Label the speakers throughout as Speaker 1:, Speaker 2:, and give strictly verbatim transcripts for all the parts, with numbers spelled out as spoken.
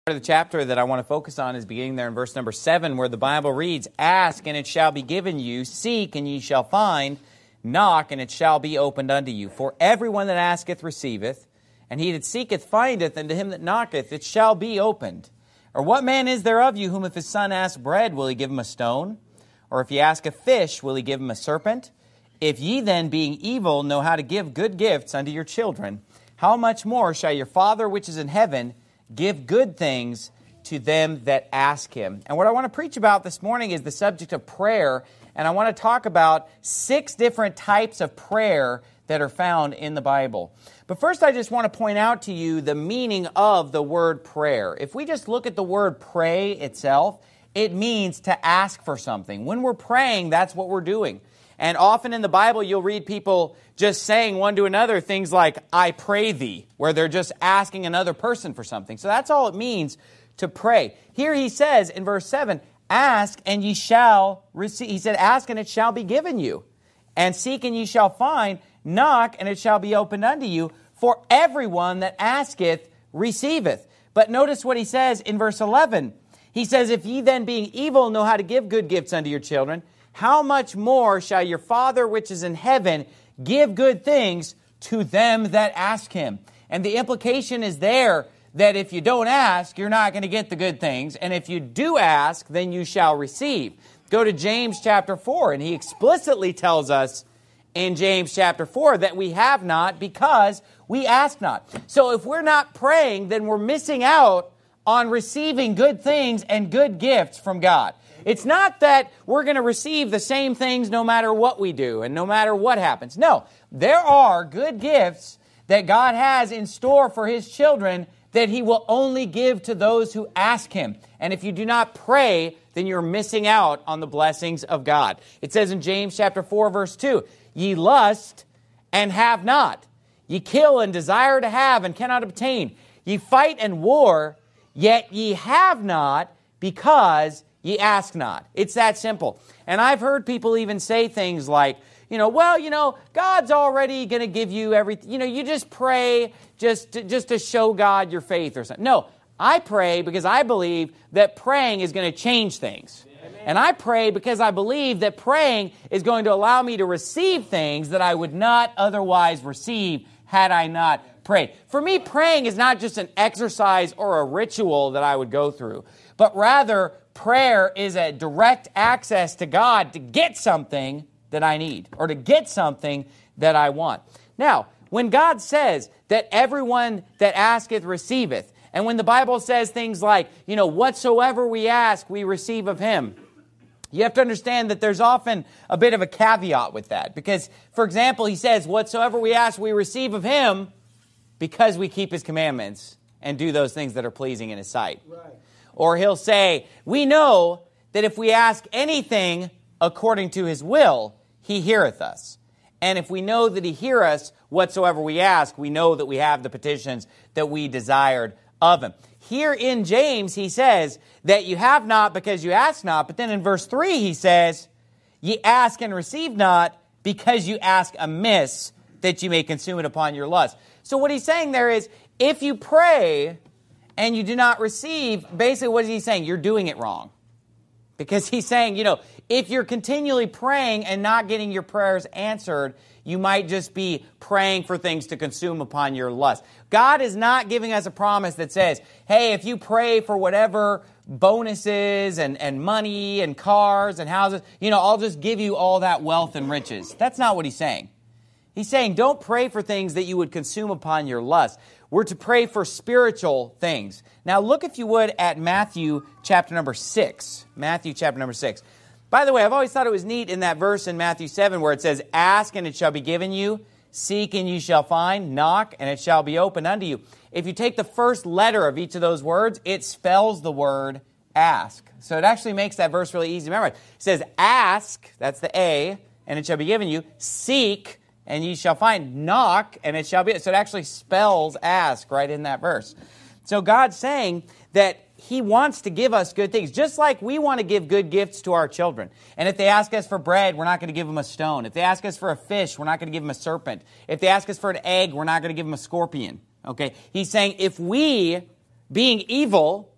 Speaker 1: Part of the chapter that I want to focus on is beginning there in verse number seven, where the Bible reads, "Ask, and it shall be given you. Seek, and ye shall find. Knock, and it shall be opened unto you. For everyone that asketh receiveth, and he that seeketh findeth, and to him that knocketh it shall be opened. Or what man is there of you, whom if his son ask bread, will he give him a stone? Or if he ask a fish, will he give him a serpent? If ye then, being evil, know how to give good gifts unto your children, how much more shall your Father which is in heaven give good things to them that ask him?" And what I want to preach about this morning is the subject of prayer. And I want to talk about six different types of prayer that are found in the Bible. But first, I just want to point out to you the meaning of the word prayer. If we just look at the word pray itself, it means to ask for something. When we're praying, that's what we're doing. And often in the Bible, you'll read people just saying one to another things like, "I pray thee," where they're just asking another person for something. So that's all it means to pray. Here he says in verse seven, "Ask and ye shall receive." He said, "Ask and it shall be given you. And seek and ye shall find. Knock and it shall be opened unto you. For everyone that asketh receiveth." But notice what he says in verse eleven. He says, "If ye then being evil know how to give good gifts unto your children, how much more shall your Father which is in heaven give good things to them that ask him?" And the implication is there that if you don't ask, you're not going to get the good things. And if you do ask, then you shall receive. Go to James chapter four, and he explicitly tells us in James chapter four that we have not because we ask not. So if we're not praying, then we're missing out on receiving good things and good gifts from God. It's not that we're going to receive the same things no matter what we do and no matter what happens. No, there are good gifts that God has in store for his children that he will only give to those who ask him. And if you do not pray, then you're missing out on the blessings of God. It says in James chapter four, verse two, "Ye lust and have not. Ye kill and desire to have and cannot obtain. Ye fight and war, yet ye have not because ye ask not." It's that simple. And I've heard people even say things like, you know, well, you know, God's already going to give you everything. You know, you just pray just to, just to show God your faith or something. No, I pray because I believe that praying is going to change things. Amen. And I pray because I believe that praying is going to allow me to receive things that I would not otherwise receive had I not prayed. For me, praying is not just an exercise or a ritual that I would go through, but rather prayer is a direct access to God to get something that I need or to get something that I want. Now, when God says that everyone that asketh receiveth, and when the Bible says things like, you know, whatsoever we ask, we receive of him, you have to understand that there's often a bit of a caveat with that. Because, for example, he says, whatsoever we ask, we receive of him because we keep his commandments and do those things that are pleasing in his sight. Right. Or he'll say, we know that if we ask anything according to his will, he heareth us. And if we know that he hear us, whatsoever we ask, we know that we have the petitions that we desired of him. Here in James, he says that you have not because you ask not. But then in verse three, he says, ye ask and receive not because you ask amiss, that you may consume it upon your lust. So what he's saying there is, if you pray and you do not receive, basically what is he saying? You're doing it wrong. Because he's saying, you know, if you're continually praying and not getting your prayers answered, you might just be praying for things to consume upon your lust. God is not giving us a promise that says, hey, if you pray for whatever bonuses and, and money and cars and houses, you know, I'll just give you all that wealth and riches. That's not what he's saying. He's saying, don't pray for things that you would consume upon your lust. We're to pray for spiritual things. Now look, if you would, at Matthew chapter number six. Matthew chapter number six. By the way, I've always thought it was neat in that verse in Matthew seven where it says, ask and it shall be given you, seek and you shall find, knock and it shall be opened unto you. If you take the first letter of each of those words, it spells the word ask. So it actually makes that verse really easy to memorize. It says ask, that's the A, and it shall be given you, seek and ye shall find, knock, and it shall be. So it actually spells ask right in that verse. So God's saying that he wants to give us good things, just like we want to give good gifts to our children. And if they ask us for bread, we're not going to give them a stone. If they ask us for a fish, we're not going to give them a serpent. If they ask us for an egg, we're not going to give them a scorpion. Okay? He's saying if we, being evil,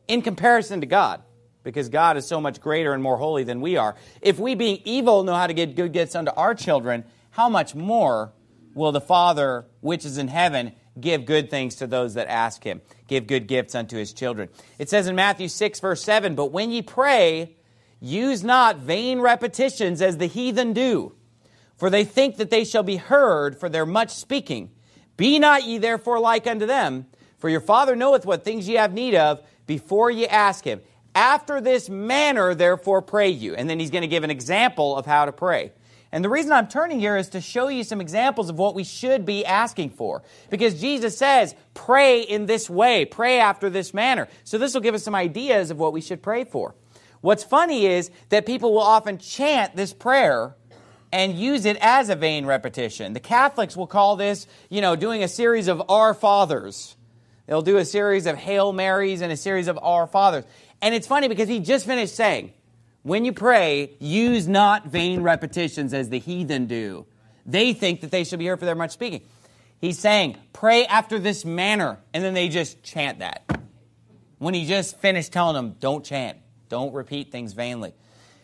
Speaker 1: in comparison to God, because God is so much greater and more holy than we are. If we, being evil, know how to give good gifts unto our children, how much more will the Father which is in heaven give good things to those that ask Him, give good gifts unto His children. It says in Matthew six, verse seven, "But when ye pray, use not vain repetitions as the heathen do, for they think that they shall be heard for their much speaking. Be not ye therefore like unto them, for your Father knoweth what things ye have need of before ye ask Him. After this manner, therefore, pray you." And then he's going to give an example of how to pray. And the reason I'm turning here is to show you some examples of what we should be asking for. Because Jesus says, pray in this way, pray after this manner. So this will give us some ideas of what we should pray for. What's funny is that people will often chant this prayer and use it as a vain repetition. The Catholics will call this, you know, doing a series of Our Fathers. They'll do a series of Hail Marys and a series of Our Fathers. And it's funny because he just finished saying, when you pray, use not vain repetitions as the heathen do. They think that they should be heard for their much speaking. He's saying, pray after this manner. And then they just chant that. When he just finished telling them, don't chant. Don't repeat things vainly.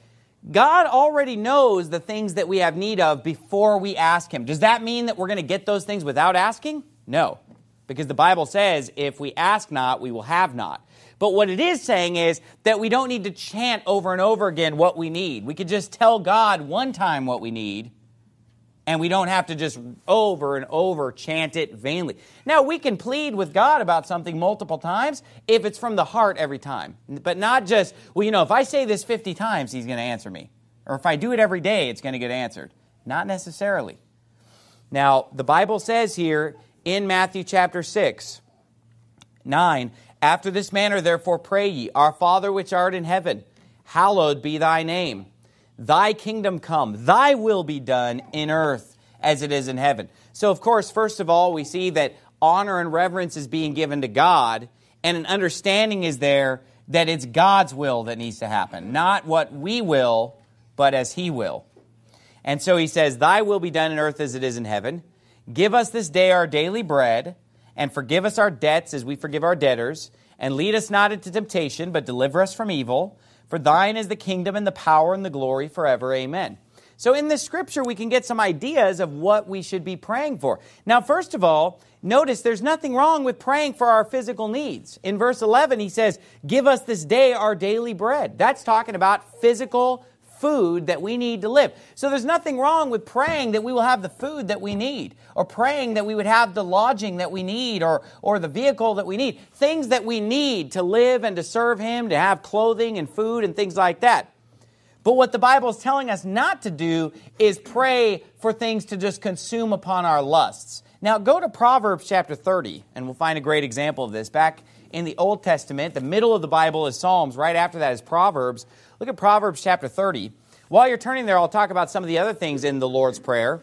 Speaker 1: God already knows the things that we have need of before we ask Him. Does that mean that we're going to get those things without asking? No. Because the Bible says, if we ask not, we will have not. But what it is saying is that we don't need to chant over and over again what we need. We could just tell God one time what we need, and we don't have to just over and over chant it vainly. Now, we can plead with God about something multiple times if it's from the heart every time. But not just, well, you know, if I say this fifty times, He's going to answer me. Or if I do it every day, it's going to get answered. Not necessarily. Now, the Bible says here in Matthew chapter six, nine, "After this manner, therefore, pray ye, Our Father which art in heaven, hallowed be thy name. Thy kingdom come, thy will be done in earth as it is in heaven." So, of course, first of all, we see that honor and reverence is being given to God, and an understanding is there that it's God's will that needs to happen. Not what we will, but as He will. And so he says, "Thy will be done in earth as it is in heaven. Give us this day our daily bread, and forgive us our debts as we forgive our debtors. And lead us not into temptation, but deliver us from evil. For thine is the kingdom and the power and the glory forever. Amen." So in this scripture, we can get some ideas of what we should be praying for. Now, first of all, notice there's nothing wrong with praying for our physical needs. In verse eleven, he says, "Give us this day our daily bread." That's talking about physical food that we need to live. So there's nothing wrong with praying that we will have the food that we need, or praying that we would have the lodging that we need, or, or the vehicle that we need. Things that we need to live and to serve Him, to have clothing and food and things like that. But what the Bible is telling us not to do is pray for things to just consume upon our lusts. Now go to Proverbs chapter thirty, and we'll find a great example of this. Back in the Old Testament, the middle of the Bible is Psalms. Right after that is Proverbs. Look at Proverbs chapter thirty. While you're turning there, I'll talk about some of the other things in the Lord's Prayer.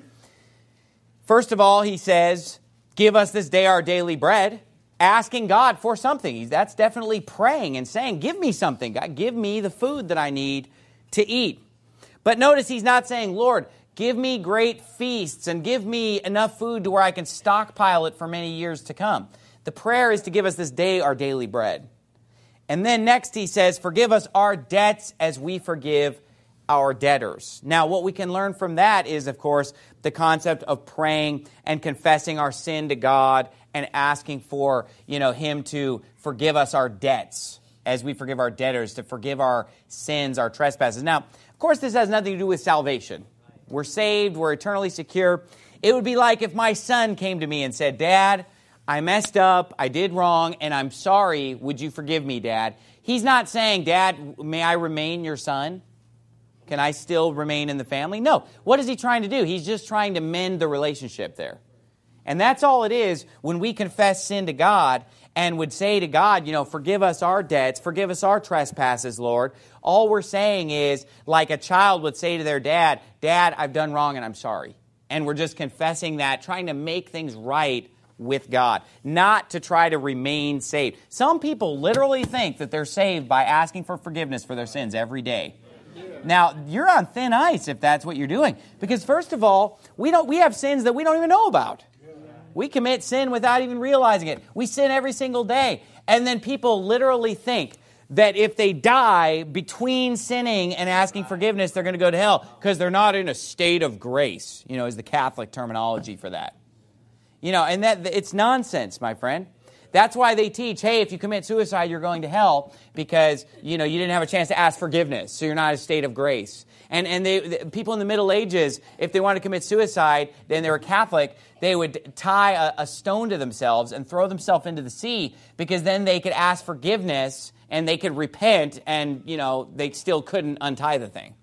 Speaker 1: First of all, he says, "Give us this day our daily bread," asking God for something. That's definitely praying and saying, give me something. God, give me the food that I need to eat. But notice he's not saying, "Lord, give me great feasts and give me enough food to where I can stockpile it for many years to come." The prayer is to give us this day our daily bread. And then next he says, "Forgive us our debts as we forgive our debtors." Now, what we can learn from that is, of course, the concept of praying and confessing our sin to God and asking for, you know, Him to forgive us our debts as we forgive our debtors, to forgive our sins, our trespasses. Now, of course, this has nothing to do with salvation. We're saved, we're eternally secure. It would be like if my son came to me and said, "Dad, I messed up, I did wrong, and I'm sorry. Would you forgive me, Dad?" He's not saying, "Dad, may I remain your son? Can I still remain in the family?" No. What is he trying to do? He's just trying to mend the relationship there. And that's all it is when we confess sin to God and would say to God, you know, "Forgive us our debts, forgive us our trespasses, Lord." All we're saying is, like a child would say to their dad, "Dad, I've done wrong and I'm sorry." And we're just confessing that, trying to make things right with God, not to try to remain saved. Some people literally think that they're saved by asking for forgiveness for their sins every day. Now, you're on thin ice if that's what you're doing. Because first of all, we don't we have sins that we don't even know about. We commit sin without even realizing it. We sin every single day. And then people literally think that if they die between sinning and asking forgiveness, they're going to go to hell because they're not in a state of grace, you know, is the Catholic terminology for that. You know, and that it's nonsense, my friend. That's why they teach, hey, if you commit suicide, you're going to hell because, you know, you didn't have a chance to ask forgiveness, so you're not in a state of grace. And and they, the, people in the Middle Ages, if they wanted to commit suicide, then they were Catholic, they would tie a, a stone to themselves and throw themselves into the sea because then they could ask forgiveness and they could repent and, you know, they still couldn't untie the thing.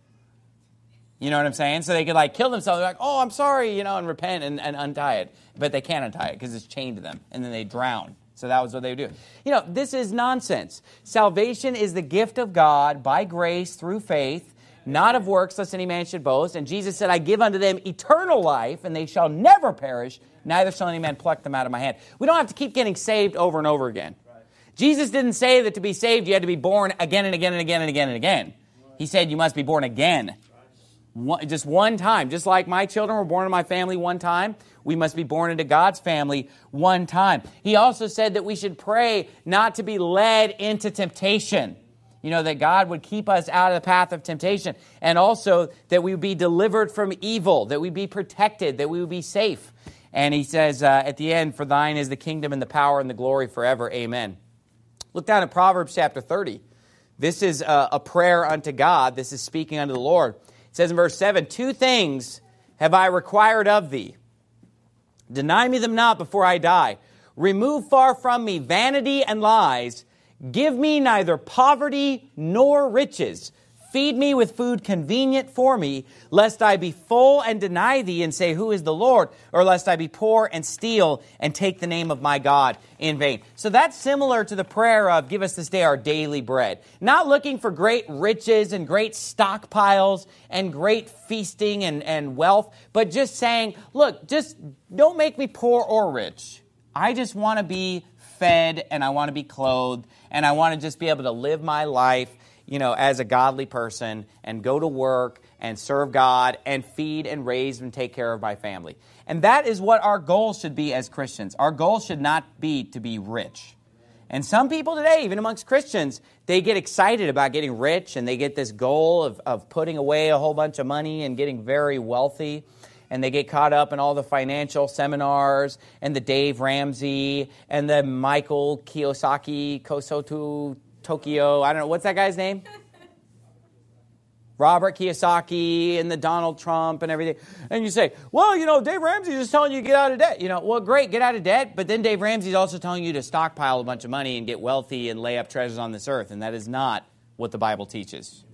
Speaker 1: You know what I'm saying? So they could like kill themselves. They're like, oh, I'm sorry, you know, and repent and, and untie it. But they can't untie it because it's chained to them. And then they drown. So that was what they would do. You know, this is nonsense. Salvation is the gift of God by grace through faith, not of works, lest any man should boast. And Jesus said, I give unto them eternal life, and they shall never perish, neither shall any man pluck them out of my hand. We don't have to keep getting saved over and over again. Jesus didn't say that to be saved, you had to be born again and again and again and again and again. He said you must be born again. One, just one time. Just like my children were born in my family one time, we must be born into God's family one time. He also said that we should pray not to be led into temptation. You know, that God would keep us out of the path of temptation. And also that we would be delivered from evil, that we be protected, that we would be safe. And he says uh, at the end, for thine is the kingdom and the power and the glory forever. Amen. Look down at Proverbs chapter thirty. This is a, a prayer unto God. This is speaking unto the Lord. It says in verse seven, two things have I required of thee. Deny me them not before I die. Remove far from me vanity and lies. Give me neither poverty nor riches. Feed me with food convenient for me, lest I be full and deny thee and say, who is the Lord? Or lest I be poor and steal and take the name of my God in vain. So that's similar to the prayer of, give us this day our daily bread. Not looking for great riches and great stockpiles and great feasting and, and wealth, but just saying, look, just don't make me poor or rich. I just want to be fed and I want to be clothed and I want to just be able to live my life, you know, as a godly person and go to work and serve God and feed and raise and take care of my family. And that is what our goal should be as Christians. Our goal should not be to be rich. And some people today, even amongst Christians, they get excited about getting rich and they get this goal of, of putting away a whole bunch of money and getting very wealthy. And they get caught up in all the financial seminars and the Dave Ramsey and the Michael Kiyosaki, Kosotu, Tokyo, I don't know, what's that guy's name? Robert Kiyosaki and the Donald Trump and everything. And you say, well, you know, Dave Ramsey's just telling you to get out of debt. You know, well, great, get out of debt. But then Dave Ramsey's also telling you to stockpile a bunch of money and get wealthy and lay up treasures on this earth. And that is not what the Bible teaches.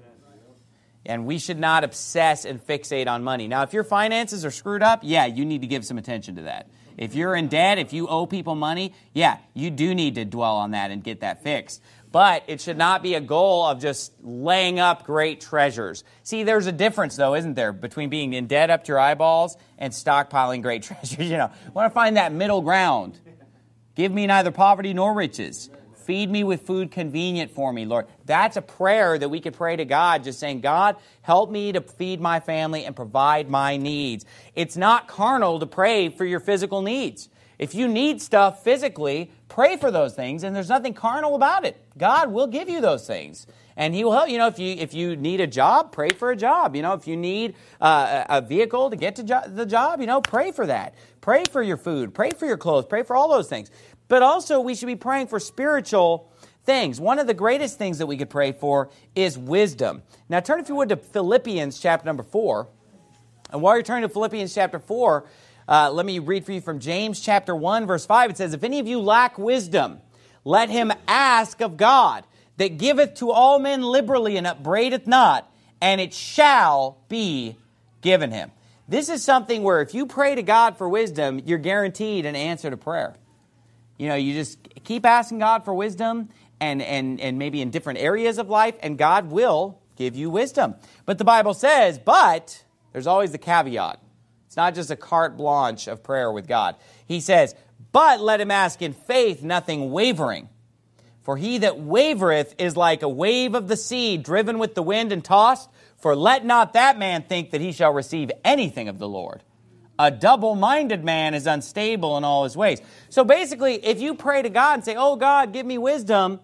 Speaker 1: And we should not obsess and fixate on money. Now, if your finances are screwed up, yeah, you need to give some attention to that. If you're in debt, if you owe people money, yeah, you do need to dwell on that and get that fixed. But it should not be a goal of just laying up great treasures. See, there's a difference, though, isn't there, between being in debt up to your eyeballs and stockpiling great treasures. You know, I want to find that middle ground. Give me neither poverty nor riches. Feed me with food convenient for me, Lord. That's a prayer that we could pray to God, just saying, God, help me to feed my family and provide my needs. It's not carnal to pray for your physical needs. If you need stuff physically, pray for those things, and there's nothing carnal about it. God will give you those things, and He will help. You know, if you if you need a job, pray for a job. You know, if you need uh, a vehicle to get to jo- the job, you know, pray for that. Pray for your food. Pray for your clothes. Pray for all those things. But also, we should be praying for spiritual things. One of the greatest things that we could pray for is wisdom. Now, turn, if you would, to Philippians chapter number four. And while you're turning to Philippians chapter four, uh, let me read for you from James chapter one, verse five. It says, if any of you lack wisdom, let him ask of God, that giveth to all men liberally and upbraideth not, and it shall be given him. This is something where if you pray to God for wisdom, you're guaranteed an answer to prayer. You know, you just keep asking God for wisdom and, and, and maybe in different areas of life, and God will give you wisdom. But the Bible says, but there's always the caveat. It's not just a carte blanche of prayer with God. He says, but let him ask in faith, nothing wavering. For he that wavereth is like a wave of the sea, driven with the wind and tossed. For let not that man think that he shall receive anything of the Lord. A double-minded man is unstable in all his ways. So basically, if you pray to God and say, oh, God, give me wisdom,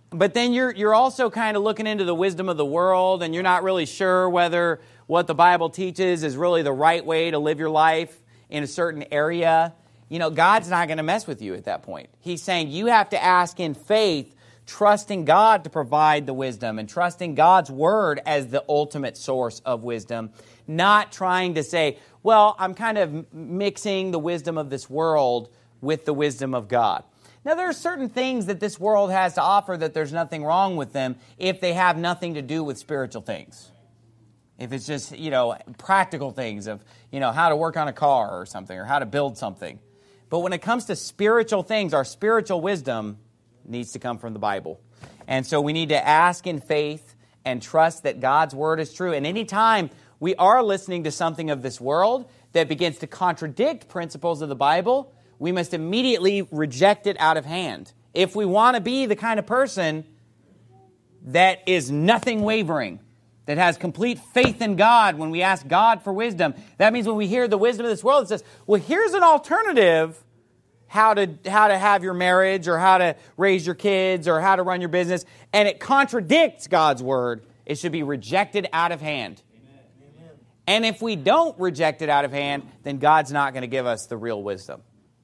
Speaker 1: but then you're you're also kind of looking into the wisdom of the world, and you're not really sure whether what the Bible teaches is really the right way to live your life in a certain area. You know, God's not going to mess with you at that point. He's saying you have to ask in faith, trusting God to provide the wisdom and trusting God's Word as the ultimate source of wisdom, not trying to say, well, I'm kind of mixing the wisdom of this world with the wisdom of God. Now, there are certain things that this world has to offer that there's nothing wrong with them if they have nothing to do with spiritual things. If it's just, you know, practical things of, you know, how to work on a car or something, or how to build something. But when it comes to spiritual things, our spiritual wisdom needs to come from the Bible. And so we need to ask in faith and trust that God's Word is true. And anytime we are listening to something of this world that begins to contradict principles of the Bible, we must immediately reject it out of hand. If we want to be the kind of person that is nothing wavering, that has complete faith in God when we ask God for wisdom, that means when we hear the wisdom of this world, it says, well, here's an alternative how to how to have your marriage, or how to raise your kids, or how to run your business, and it contradicts God's Word, it should be rejected out of hand. Amen. And if we don't reject it out of hand, then God's not going to give us the real wisdom.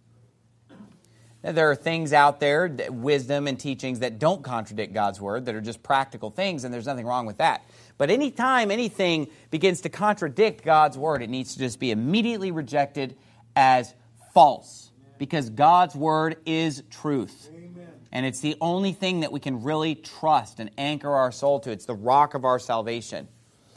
Speaker 1: Now, there are things out there, wisdom and teachings that don't contradict God's Word, that are just practical things, and there's nothing wrong with that. But anytime anything begins to contradict God's Word, it needs to just be immediately rejected as false. Because God's Word is truth. Amen. And it's the only thing that we can really trust and anchor our soul to. It's the rock of our salvation.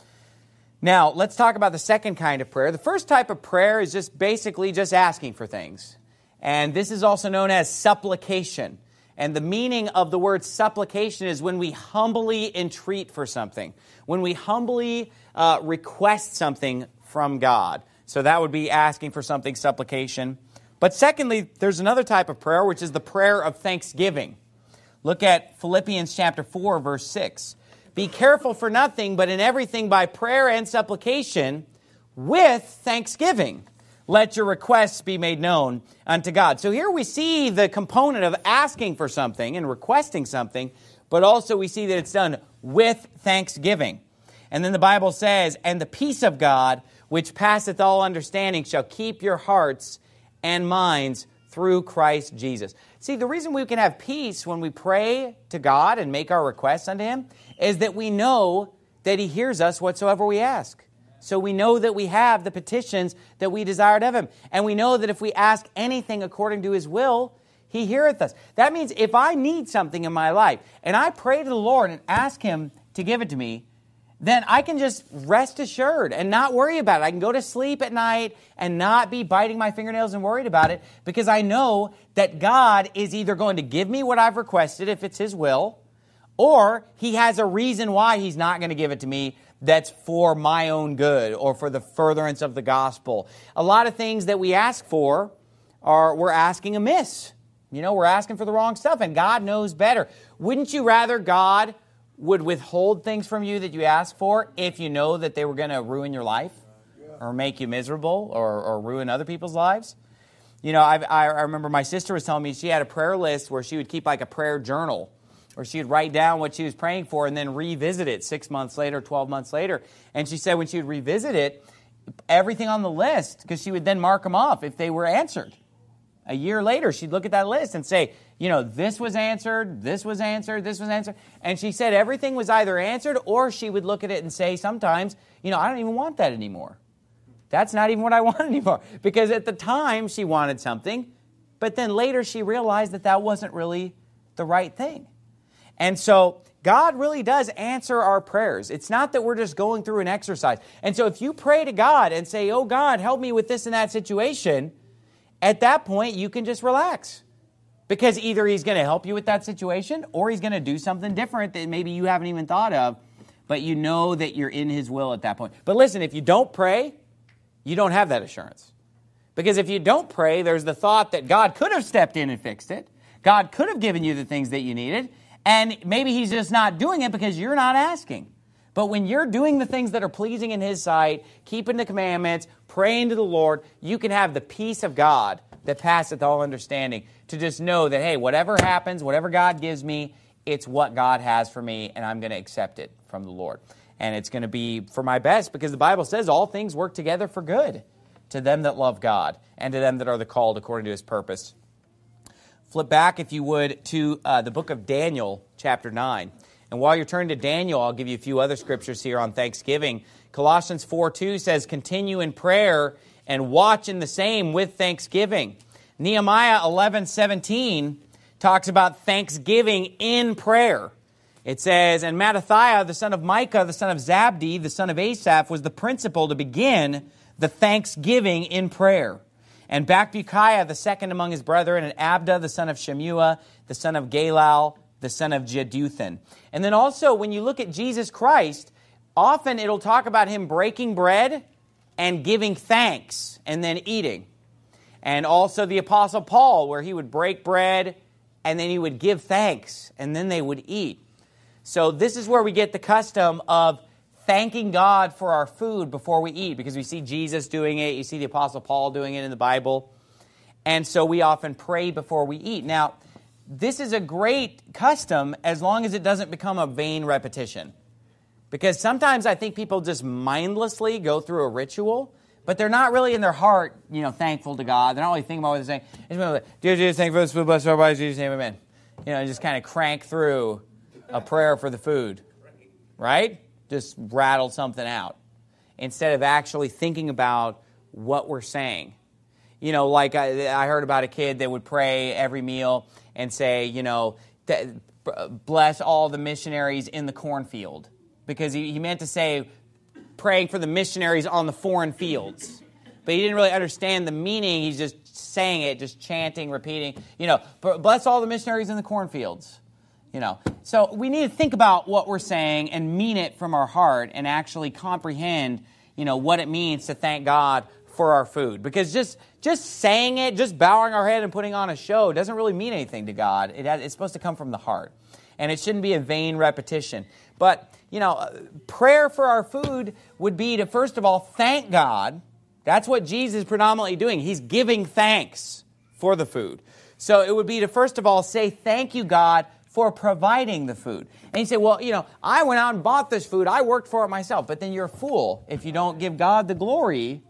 Speaker 1: Now, let's talk about the second kind of prayer. The first type of prayer is just basically just asking for things. And this is also known as supplication. And the meaning of the word supplication is when we humbly entreat for something. When we humbly uh, request something from God. So that would be asking for something, supplication. But secondly, there's another type of prayer, which is the prayer of thanksgiving. Look at Philippians chapter four, verse six. Be careful for nothing, but in everything by prayer and supplication with thanksgiving. Let your requests be made known unto God. So here we see the component of asking for something and requesting something, but also we see that it's done with thanksgiving. And then the Bible says, and the peace of God, which passeth all understanding, shall keep your hearts and minds through Christ Jesus. See, the reason we can have peace when we pray to God and make our requests unto Him is that we know that He hears us whatsoever we ask. So we know that we have the petitions that we desired of Him. And we know that if we ask anything according to His will, He heareth us. That means if I need something in my life and I pray to the Lord and ask Him to give it to me, then I can just rest assured and not worry about it. I can go to sleep at night and not be biting my fingernails and worried about it, because I know that God is either going to give me what I've requested if it's His will, or He has a reason why He's not going to give it to me that's for my own good or for the furtherance of the gospel. A lot of things that we ask for are we're asking amiss. You know, we're asking for the wrong stuff, and God knows better. Wouldn't you rather God would withhold things from you that you ask for if you know that they were going to ruin your life or make you miserable or, or ruin other people's lives? You know, I've, I I remember my sister was telling me she had a prayer list where she would keep like a prayer journal, or she would write down what she was praying for and then revisit it six months later, twelve months later. And she said when she would revisit it, everything on the list, because she would then mark them off if they were answered. A year later, she'd look at that list and say, you know, this was answered, this was answered, this was answered. And she said everything was either answered, or she would look at it and say sometimes, you know, I don't even want that anymore. That's not even what I want anymore. Because at the time she wanted something, but then later she realized that that wasn't really the right thing. And so God really does answer our prayers. It's not that we're just going through an exercise. And so if you pray to God and say, oh God, help me with this and that situation, at that point you can just relax. Because either He's going to help you with that situation, or He's going to do something different that maybe you haven't even thought of, but you know that you're in His will at that point. But listen, if you don't pray, you don't have that assurance. Because if you don't pray, there's the thought that God could have stepped in and fixed it. God could have given you the things that you needed, and maybe He's just not doing it because you're not asking. But when you're doing the things that are pleasing in His sight, keeping the commandments, praying to the Lord, you can have the peace of God that passeth all understanding, to just know that, hey, whatever happens, whatever God gives me, It's what God has for me, and I'm going to accept it from the Lord. And it's going to be for my best, because the Bible says all things work together for good to them that love God and to them that are the called according to His purpose. Flip back, if you would, to uh, the book of Daniel, chapter nine. And while you're turning to Daniel, I'll give you a few other scriptures here on Thanksgiving. Colossians four two says, continue in prayer and watch in the same with thanksgiving. Nehemiah eleven seventeen talks about thanksgiving in prayer. It says, and Mattathiah, the son of Micah, the son of Zabdi, the son of Asaph, was the principal to begin the thanksgiving in prayer. And Bakbukiah, the second among his brethren, and Abda, the son of Shemua, the son of Galal, the son of Jeduthun. And then also, when you look at Jesus Christ, often it'll talk about Him breaking bread and giving thanks and then eating. And also the Apostle Paul, where he would break bread and then he would give thanks and then they would eat. So this is where we get the custom of thanking God for our food before we eat, because we see Jesus doing it, you see the Apostle Paul doing it in the Bible, and so we often pray before we eat. Now, this is a great custom as long as it doesn't become a vain repetition, because sometimes I think people just mindlessly go through a ritual, but they're not really in their heart, you know, thankful to God. They're not really thinking about what they're saying. It's like, dear Jesus, thank you for this food, bless our bodies, in Jesus' name, amen. You know, just kind of crank through a prayer for the food, right? Just rattle something out instead of actually thinking about what we're saying. You know, like I, I heard about a kid that would pray every meal and say, you know, bless all the missionaries in the cornfield, because he, he meant to say praying for the missionaries on the foreign fields. But he didn't really understand the meaning. He's just saying it, just chanting, repeating, you know, bless all the missionaries in the cornfields. You know, so we need to think about what we're saying and mean it from our heart and actually comprehend, you know, what it means to thank God for our food. Because just just saying it, just bowing our head and putting on a show doesn't really mean anything to God. It has, it's supposed to come from the heart. And it shouldn't be a vain repetition. But, you know, prayer for our food would be to, first of all, thank God. That's what Jesus is predominantly doing. He's giving thanks for the food. So it would be to, first of all, say, thank you, God, for providing the food. And you say, well, you know, I went out and bought this food. I worked for it myself. But then you're a fool if you don't give God the glory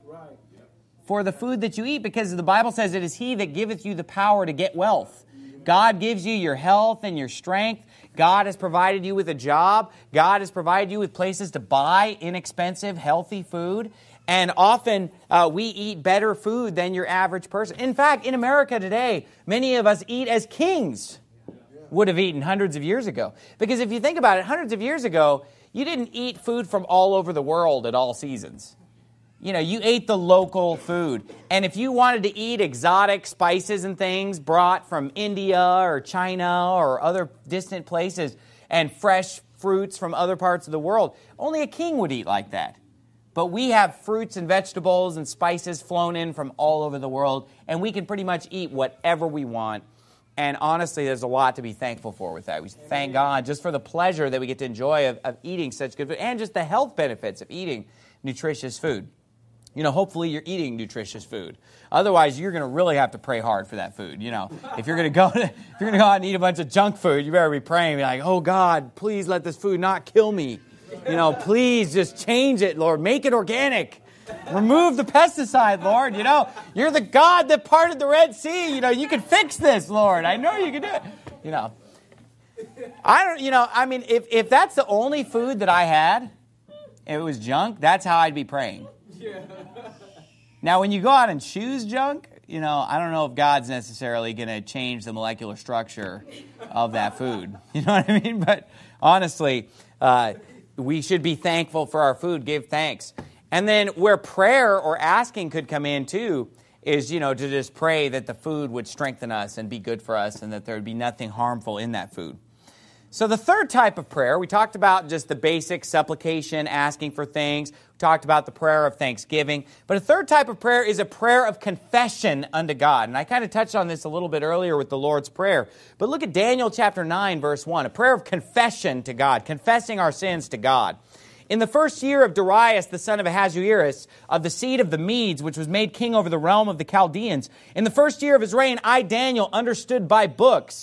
Speaker 1: for the food that you eat, because the Bible says it is He that giveth you the power to get wealth. God gives you your health and your strength. God has provided you with a job. God has provided you with places to buy inexpensive, healthy food. And often uh, we eat better food than your average person. In fact, in America today, many of us eat as kings would have eaten hundreds of years ago. Because if you think about it, hundreds of years ago, you didn't eat food from all over the world at all seasons. You know, you ate the local food. And if you wanted to eat exotic spices and things brought from India or China or other distant places, and fresh fruits from other parts of the world, only a king would eat like that. But we have fruits and vegetables and spices flown in from all over the world, and we can pretty much eat whatever we want. And honestly, there's a lot to be thankful for with that. We thank God just for the pleasure that we get to enjoy of, of eating such good food, and just the health benefits of eating nutritious food. You know, hopefully you're eating nutritious food. Otherwise, you're going to really have to pray hard for that food. You know, if you're going to go, if you're going to go out and eat a bunch of junk food, you better be praying, be like, oh God, please let this food not kill me. You know, please just change it, Lord. Make it organic. Remove the pesticide, Lord. You know, you're the God that parted the Red Sea. You know, you can fix this, Lord. I know you can do it. You know, I don't, you know, I mean, if, if that's the only food that I had, if it was junk, that's how I'd be praying. Now, when you go out and choose junk, you know, I don't know if God's necessarily going to change the molecular structure of that food. You know what I mean? But honestly, uh, we should be thankful for our food. Give thanks. And then where prayer or asking could come in too is, you know, to just pray that the food would strengthen us and be good for us and that there would be nothing harmful in that food. So the third type of prayer, we talked about just the basic supplication, asking for things. We talked about the prayer of thanksgiving. But a third type of prayer is a prayer of confession unto God. And I kind of touched on this a little bit earlier with the Lord's Prayer. But look at Daniel chapter nine, verse one, a prayer of confession to God, confessing our sins to God. In the first year of Darius, the son of Ahasuerus, of the seed of the Medes, which was made king over the realm of the Chaldeans, in the first year of his reign, I, Daniel, understood by books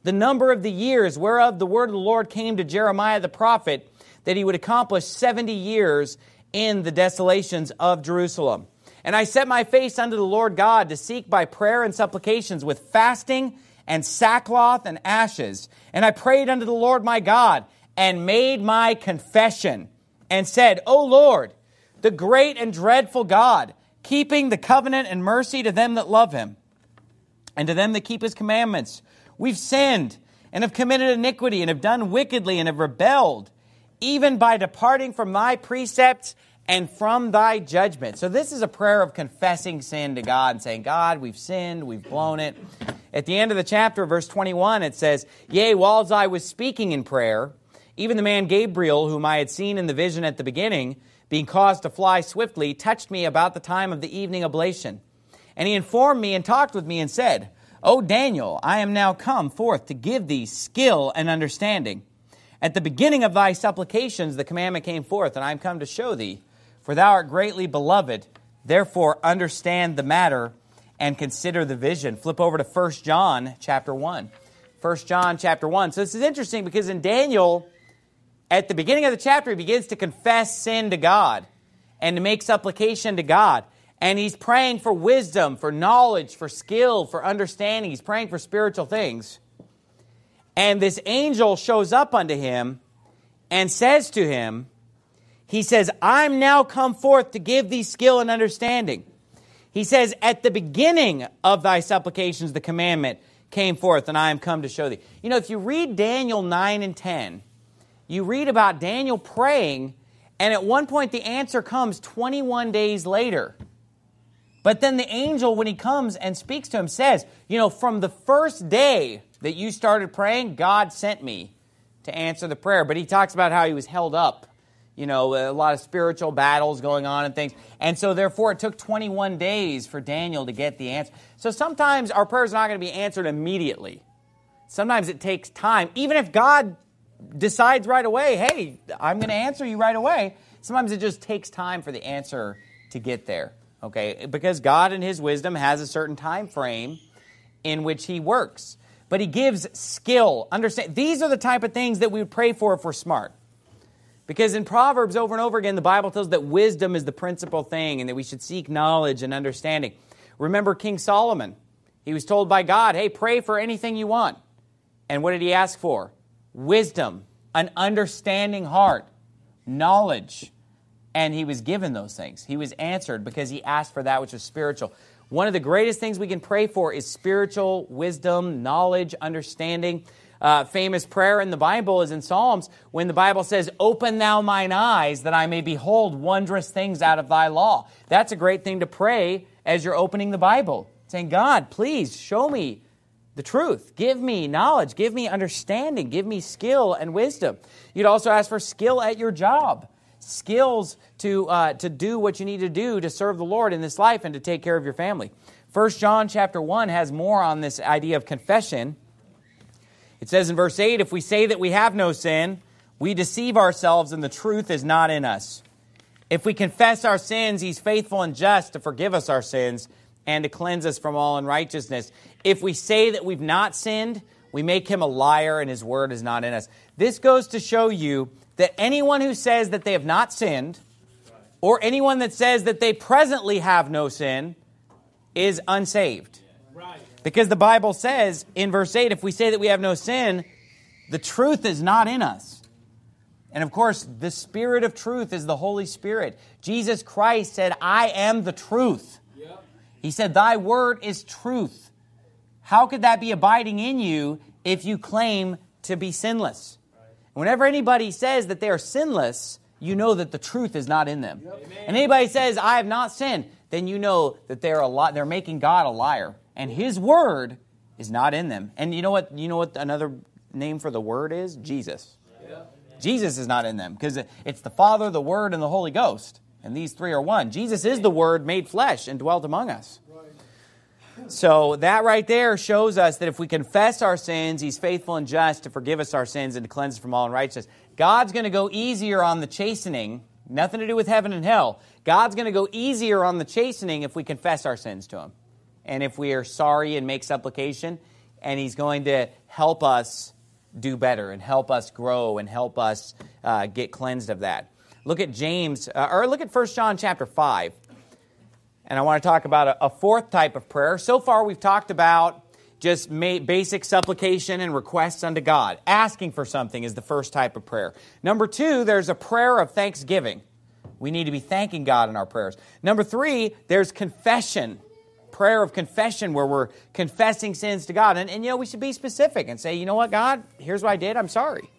Speaker 1: the number of the years whereof the word of the Lord came to Jeremiah the prophet, that he would accomplish seventy years in the desolations of Jerusalem. And I set my face unto the Lord God to seek by prayer and supplications with fasting and sackcloth and ashes. And I prayed unto the Lord my God and made my confession and said, O Lord, the great and dreadful God, keeping the covenant and mercy to them that love him and to them that keep his commandments. We've sinned and have committed iniquity and have done wickedly and have rebelled, even by departing from thy precepts and from thy judgment. So this is a prayer of confessing sin to God and saying, God, we've sinned, we've blown it. At the end of the chapter, verse twenty-one, it says, Yea, whiles I was speaking in prayer, even the man Gabriel, whom I had seen in the vision at the beginning, being caused to fly swiftly, touched me about the time of the evening oblation. And he informed me and talked with me and said, O Daniel, I am now come forth to give thee skill and understanding. At the beginning of thy supplications the commandment came forth, and I am come to show thee, for thou art greatly beloved. Therefore understand the matter and consider the vision. Flip over to First John chapter one. First John chapter one. So this is interesting because in Daniel, at the beginning of the chapter, he begins to confess sin to God and to make supplication to God. And he's praying for wisdom, for knowledge, for skill, for understanding. He's praying for spiritual things. And this angel shows up unto him and says to him, he says, I'm now come forth to give thee skill and understanding. He says, at the beginning of thy supplications the commandment came forth, and I am come to show thee. You know, if you read Daniel nine and ten, you read about Daniel praying, and at one point the answer comes twenty-one days later. But then the angel, when he comes and speaks to him, says, you know, from the first day that you started praying, God sent me to answer the prayer. But he talks about how he was held up, you know, a lot of spiritual battles going on and things. And so therefore it took twenty-one days for Daniel to get the answer. So sometimes our prayers are not going to be answered immediately. Sometimes it takes time. Even if God decides right away, hey, I'm going to answer you right away, sometimes it just takes time for the answer to get there. Okay, because God in his wisdom has a certain time frame in which he works. But he gives skill. Understand, these are the type of things that we would pray for if we're smart. Because in Proverbs over and over again, the Bible tells us that wisdom is the principal thing and that we should seek knowledge and understanding. Remember King Solomon. He was told by God, hey, pray for anything you want. And what did he ask for? Wisdom, an understanding heart, knowledge. And he was given those things. He was answered because he asked for that which was spiritual. One of the greatest things we can pray for is spiritual wisdom, knowledge, understanding. Uh, famous prayer in the Bible is in Psalms when the Bible says, open thou mine eyes that I may behold wondrous things out of thy law. That's a great thing to pray as you're opening the Bible. Saying, God, please show me the truth. Give me knowledge. Give me understanding. Give me skill and wisdom. You'd also ask for skill at your job. Skills to uh, to do what you need to do to serve the Lord in this life and to take care of your family. First John chapter one has more on this idea of confession. It says in verse eight, if we say that we have no sin, we deceive ourselves and the truth is not in us. If we confess our sins, he's faithful and just to forgive us our sins and to cleanse us from all unrighteousness. If we say that we've not sinned, we make him a liar and his word is not in us. This goes to show you that anyone who says that they have not sinned, or anyone that says that they presently have no sin, is unsaved. Right. Because the Bible says in verse eight, if we say that we have no sin, the truth is not in us. And of course, the Spirit of truth is the Holy Spirit. Jesus Christ said, I am the truth. Yep. He said, thy word is truth. How could that be abiding in you if you claim to be sinless? Whenever anybody says that they are sinless, you know that the truth is not in them. Yep. And anybody says, I have not sinned, then you know that they're a li- they're making God a liar. And his word is not in them. And you know what, you know what another name for the word is? Jesus. Yep. Jesus is not in them because it's the Father, the Word, and the Holy Ghost. And these three are one. Jesus is the Word made flesh and dwelt among us. So that right there shows us that if we confess our sins, he's faithful and just to forgive us our sins and to cleanse us from all unrighteousness. God's going to go easier on the chastening, nothing to do with heaven and hell. God's going to go easier on the chastening if we confess our sins to him. And if we are sorry and make supplication, and He's going to help us do better and help us grow and help us uh, get cleansed of that. Look at James, uh, or look at First John chapter five. And I want to talk about a, a fourth type of prayer. So far we've talked about just ma- basic supplication and requests unto God. Asking for something is the first type of prayer. Number two, there's a prayer of thanksgiving. We need to be thanking God in our prayers. Number three, there's confession. Prayer of confession where we're confessing sins to God. And, and you know, we should be specific and say, you know what, God, here's what I did. I'm sorry.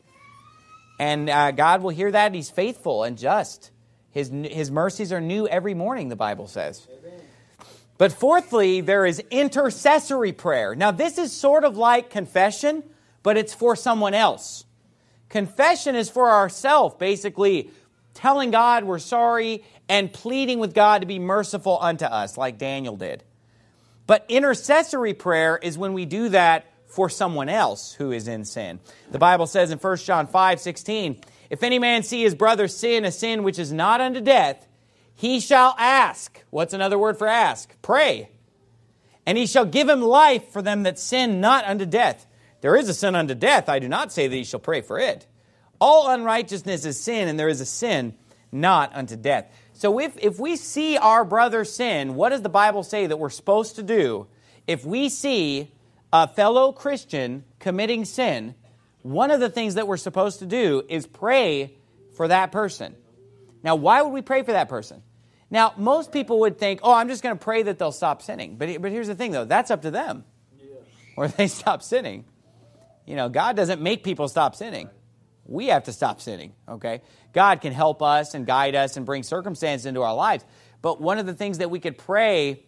Speaker 1: And uh, God will hear that. He's faithful and just. His, his mercies are new every morning, the Bible says. Amen. But fourthly, there is intercessory prayer. Now, this is sort of like confession, but it's for someone else. Confession is for ourselves, basically telling God we're sorry and pleading with God to be merciful unto us, like Daniel did. But intercessory prayer is when we do that for someone else who is in sin. The Bible says in First John five sixteen, if any man see his brother sin, a sin which is not unto death, he shall ask. What's another word for ask? Pray. And he shall give him life for them that sin not unto death. There is a sin unto death. I do not say that he shall pray for it. All unrighteousness is sin, and there is a sin not unto death. So if, if we see our brother sin, what does the Bible say that we're supposed to do? If we see a fellow Christian committing sin, one of the things that we're supposed to do is pray for that person. Now, why would we pray for that person? Now, most people would think, oh, I'm just going to pray that they'll stop sinning. But, but here's the thing, though. That's up to them. Yeah. Or they stop sinning. You know, God doesn't make people stop sinning. We have to stop sinning, okay? God can help us and guide us and bring circumstances into our lives. But one of the things that we could pray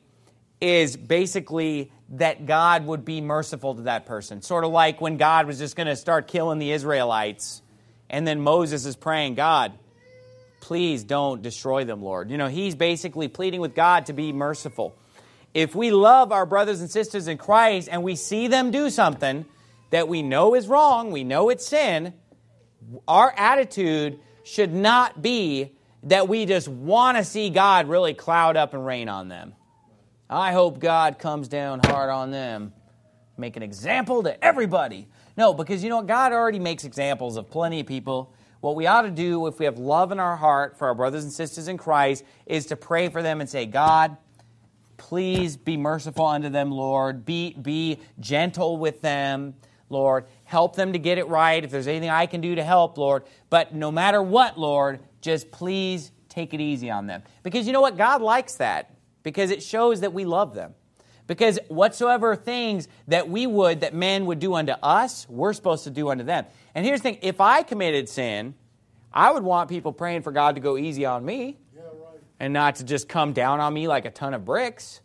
Speaker 1: is basically that God would be merciful to that person. Sort of like when God was just going to start killing the Israelites. And then Moses is praying, God, please don't destroy them, Lord. You know, he's basically pleading with God to be merciful. If we love our brothers and sisters in Christ and we see them do something that we know is wrong, we know it's sin, our attitude should not be that we just want to see God really cloud up and rain on them. I hope God comes down hard on them. Make an example to everybody. No, because you know what? God already makes examples of plenty of people. What we ought to do if we have love in our heart for our brothers and sisters in Christ is to pray for them and say, God, please be merciful unto them, Lord. Be, be gentle with them, Lord. Help them to get it right. If there's anything I can do to help, Lord. But no matter what, Lord, just please take it easy on them. Because you know what? God likes that. Because it shows that we love them. Because whatsoever things that we would, that men would do unto us, we're supposed to do unto them. And here's the thing, if I committed sin, I would want people praying for God to go easy on me. Yeah, right. And not to just come down on me like a ton of bricks.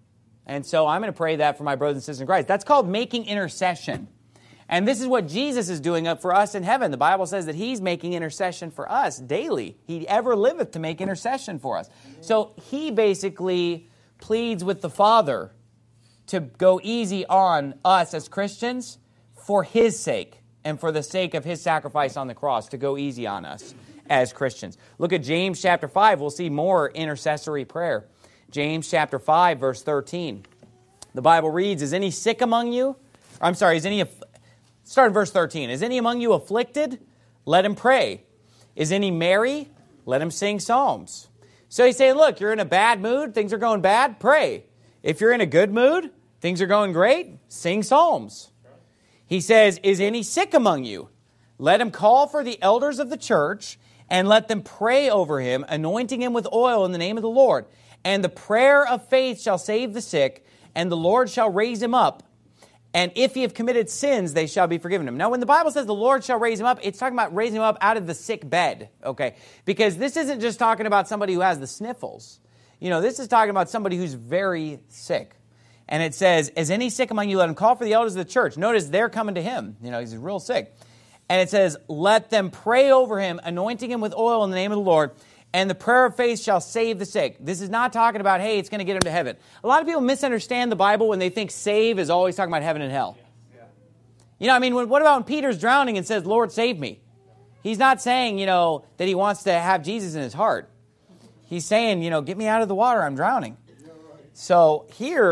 Speaker 1: And so I'm going to pray that for my brothers and sisters in Christ. That's called making intercession. And this is what Jesus is doing up for us in heaven. The Bible says that He's making intercession for us daily. He ever liveth to make intercession for us. So He basically pleads with the Father to go easy on us as Christians for His sake and for the sake of His sacrifice on the cross, to go easy on us as Christians. Look at James chapter five. We'll see more intercessory prayer. James chapter five, verse thirteen. The Bible reads, is any sick among you? I'm sorry, is any... Start in verse thirteen. Is any among you afflicted? Let him pray. Is any merry? Let him sing psalms. So he's saying, look, you're in a bad mood, things are going bad, pray. If you're in a good mood, things are going great, sing psalms. He says, is any sick among you? Let him call for the elders of the church and let them pray over him, anointing him with oil in the name of the Lord. And the prayer of faith shall save the sick, and the Lord shall raise him up. And if he have committed sins, they shall be forgiven him. Now, when the Bible says the Lord shall raise him up, it's talking about raising him up out of the sick bed, okay? Because this isn't just talking about somebody who has the sniffles. You know, this is talking about somebody who's very sick. And it says, is any sick among you, let him call for the elders of the church. Notice they're coming to him. You know, he's real sick. And it says, let them pray over him, anointing him with oil in the name of the Lord. And the prayer of faith shall save the sick. This is not talking about, hey, it's going to get him to heaven. A lot of people misunderstand the Bible when they think save is always talking about heaven and hell. Yeah. You know, I mean, what about when Peter's drowning and says, Lord, save me? He's not saying, you know, that he wants to have Jesus in his heart. He's saying, you know, get me out of the water, I'm drowning. Yeah, right. So here,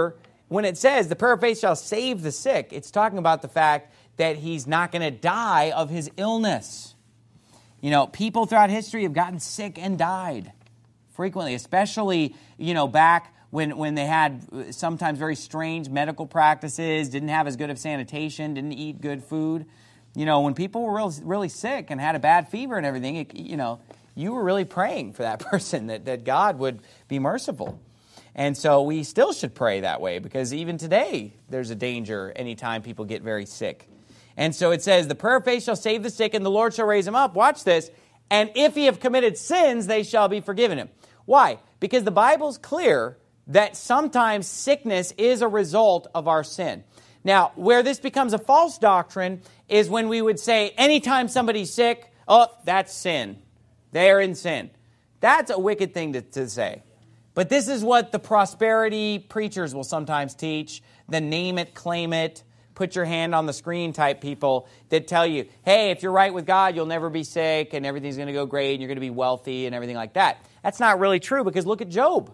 Speaker 1: when it says the prayer of faith shall save the sick, it's talking about the fact that he's not going to die of his illness. You know, people throughout history have gotten sick and died frequently, especially, you know, back when, when they had sometimes very strange medical practices, didn't have as good of sanitation, didn't eat good food. You know, when people were real, really sick and had a bad fever and everything, it, you know, you were really praying for that person, that, that God would be merciful. And so we still should pray that way, because even today there's a danger anytime people get very sick. And so it says, the prayer of faith shall save the sick, and the Lord shall raise him up. Watch this. And if he have committed sins, they shall be forgiven him. Why? Because the Bible's clear that sometimes sickness is a result of our sin. Now, where this becomes a false doctrine is when we would say, anytime somebody's sick, oh, that's sin. They're in sin. That's a wicked thing to, to say. But this is what the prosperity preachers will sometimes teach, the name it, claim it, put your hand on the screen type people that tell you, hey, if you're right with God, you'll never be sick and everything's going to go great and you're going to be wealthy and everything like that. That's not really true, because look at Job.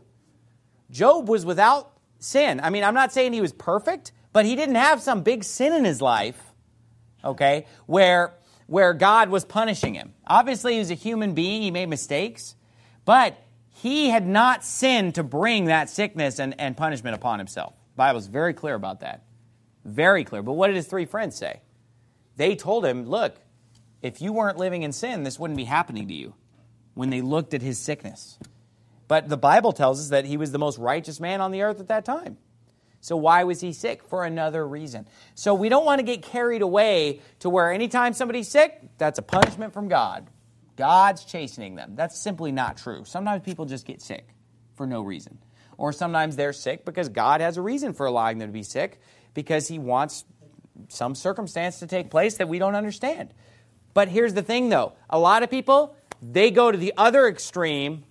Speaker 1: Job was without sin. I mean, I'm not saying he was perfect, but he didn't have some big sin in his life, okay, where, where God was punishing him. Obviously, he was a human being. He made mistakes, but he had not sinned to bring that sickness and, and punishment upon himself. The Bible's very clear about that. Very clear. But what did his three friends say? They told him, look, if you weren't living in sin, this wouldn't be happening to you, when they looked at his sickness. But the Bible tells us that he was the most righteous man on the earth at that time. So why was he sick? For another reason. So we don't want to get carried away to where anytime somebody's sick, that's a punishment from God. God's chastening them. That's simply not true. Sometimes people just get sick for no reason. Or sometimes they're sick because God has a reason for allowing them to be sick, because he wants some circumstance to take place that we don't understand. But here's the thing, though. A lot of people, they go to the other extreme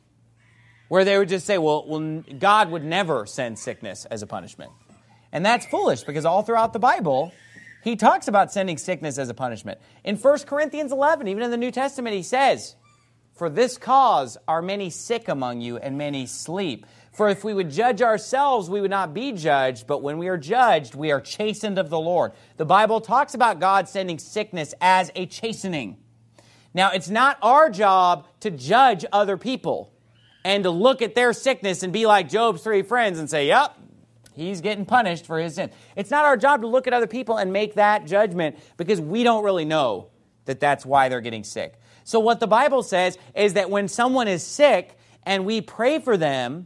Speaker 1: where they would just say, well, well, God would never send sickness as a punishment. And that's foolish, because all throughout the Bible, he talks about sending sickness as a punishment. In First Corinthians eleven, even in the New Testament, he says, for this cause are many sick among you, and many sleep. For if we would judge ourselves, we would not be judged, but when we are judged, we are chastened of the Lord. The Bible talks about God sending sickness as a chastening. Now, it's not our job to judge other people and to look at their sickness and be like Job's three friends and say, yep, he's getting punished for his sin. It's not our job to look at other people and make that judgment, because we don't really know that that's why they're getting sick. So what the Bible says is that when someone is sick and we pray for them,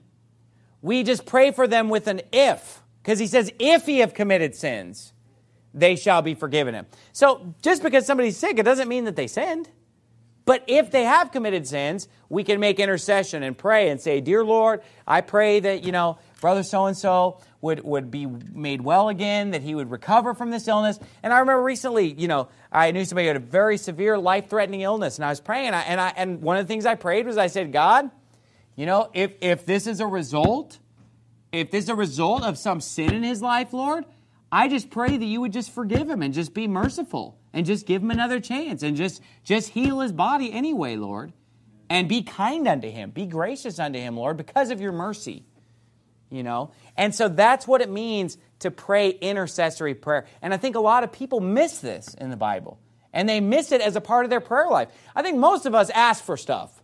Speaker 1: we just pray for them with an if. Because he says, if ye have committed sins, they shall be forgiven him. So just because somebody's sick, it doesn't mean that they sinned. But if they have committed sins, we can make intercession and pray and say, dear Lord, I pray that, you know, brother so-and-so would, would be made well again, that he would recover from this illness. And I remember recently, you know, I knew somebody who had a very severe, life-threatening illness, and I was praying, and I, and, I, and one of the things I prayed was I said, God, you know, if, if this is a result, if this is a result of some sin in his life, Lord, I just pray that you would just forgive him and just be merciful and just give him another chance and just, just heal his body anyway, Lord. And be kind unto him. Be gracious unto him, Lord, because of your mercy. You know? And so that's what it means to pray intercessory prayer. And I think a lot of people miss this in the Bible. And they miss it as a part of their prayer life. I think most of us ask for stuff.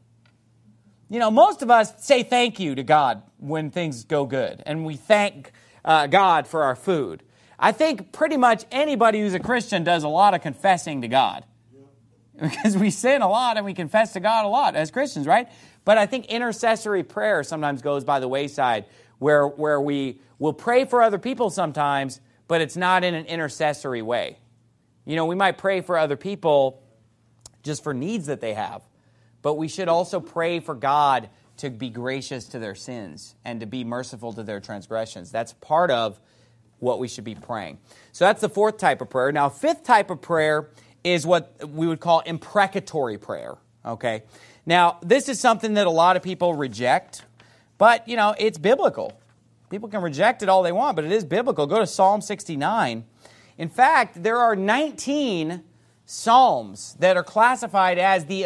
Speaker 1: You know, most of us say thank you to God when things go good. And we thank uh, God for our food. I think pretty much anybody who's a Christian does a lot of confessing to God. Because we sin a lot and we confess to God a lot as Christians, right? But I think intercessory prayer sometimes goes by the wayside, where, where we will pray for other people sometimes, but it's not in an intercessory way. You know, we might pray for other people just for needs that they have, but we should also pray for God to be gracious to their sins and to be merciful to their transgressions. That's part of what we should be praying. So that's the fourth type of prayer. Now, fifth type of prayer is what we would call imprecatory prayer, okay? Now, this is something that a lot of people reject, but, you know, it's biblical. People can reject it all they want, but it is biblical. Go to Psalm sixty-nine. In fact, there are nineteen Psalms that are classified as the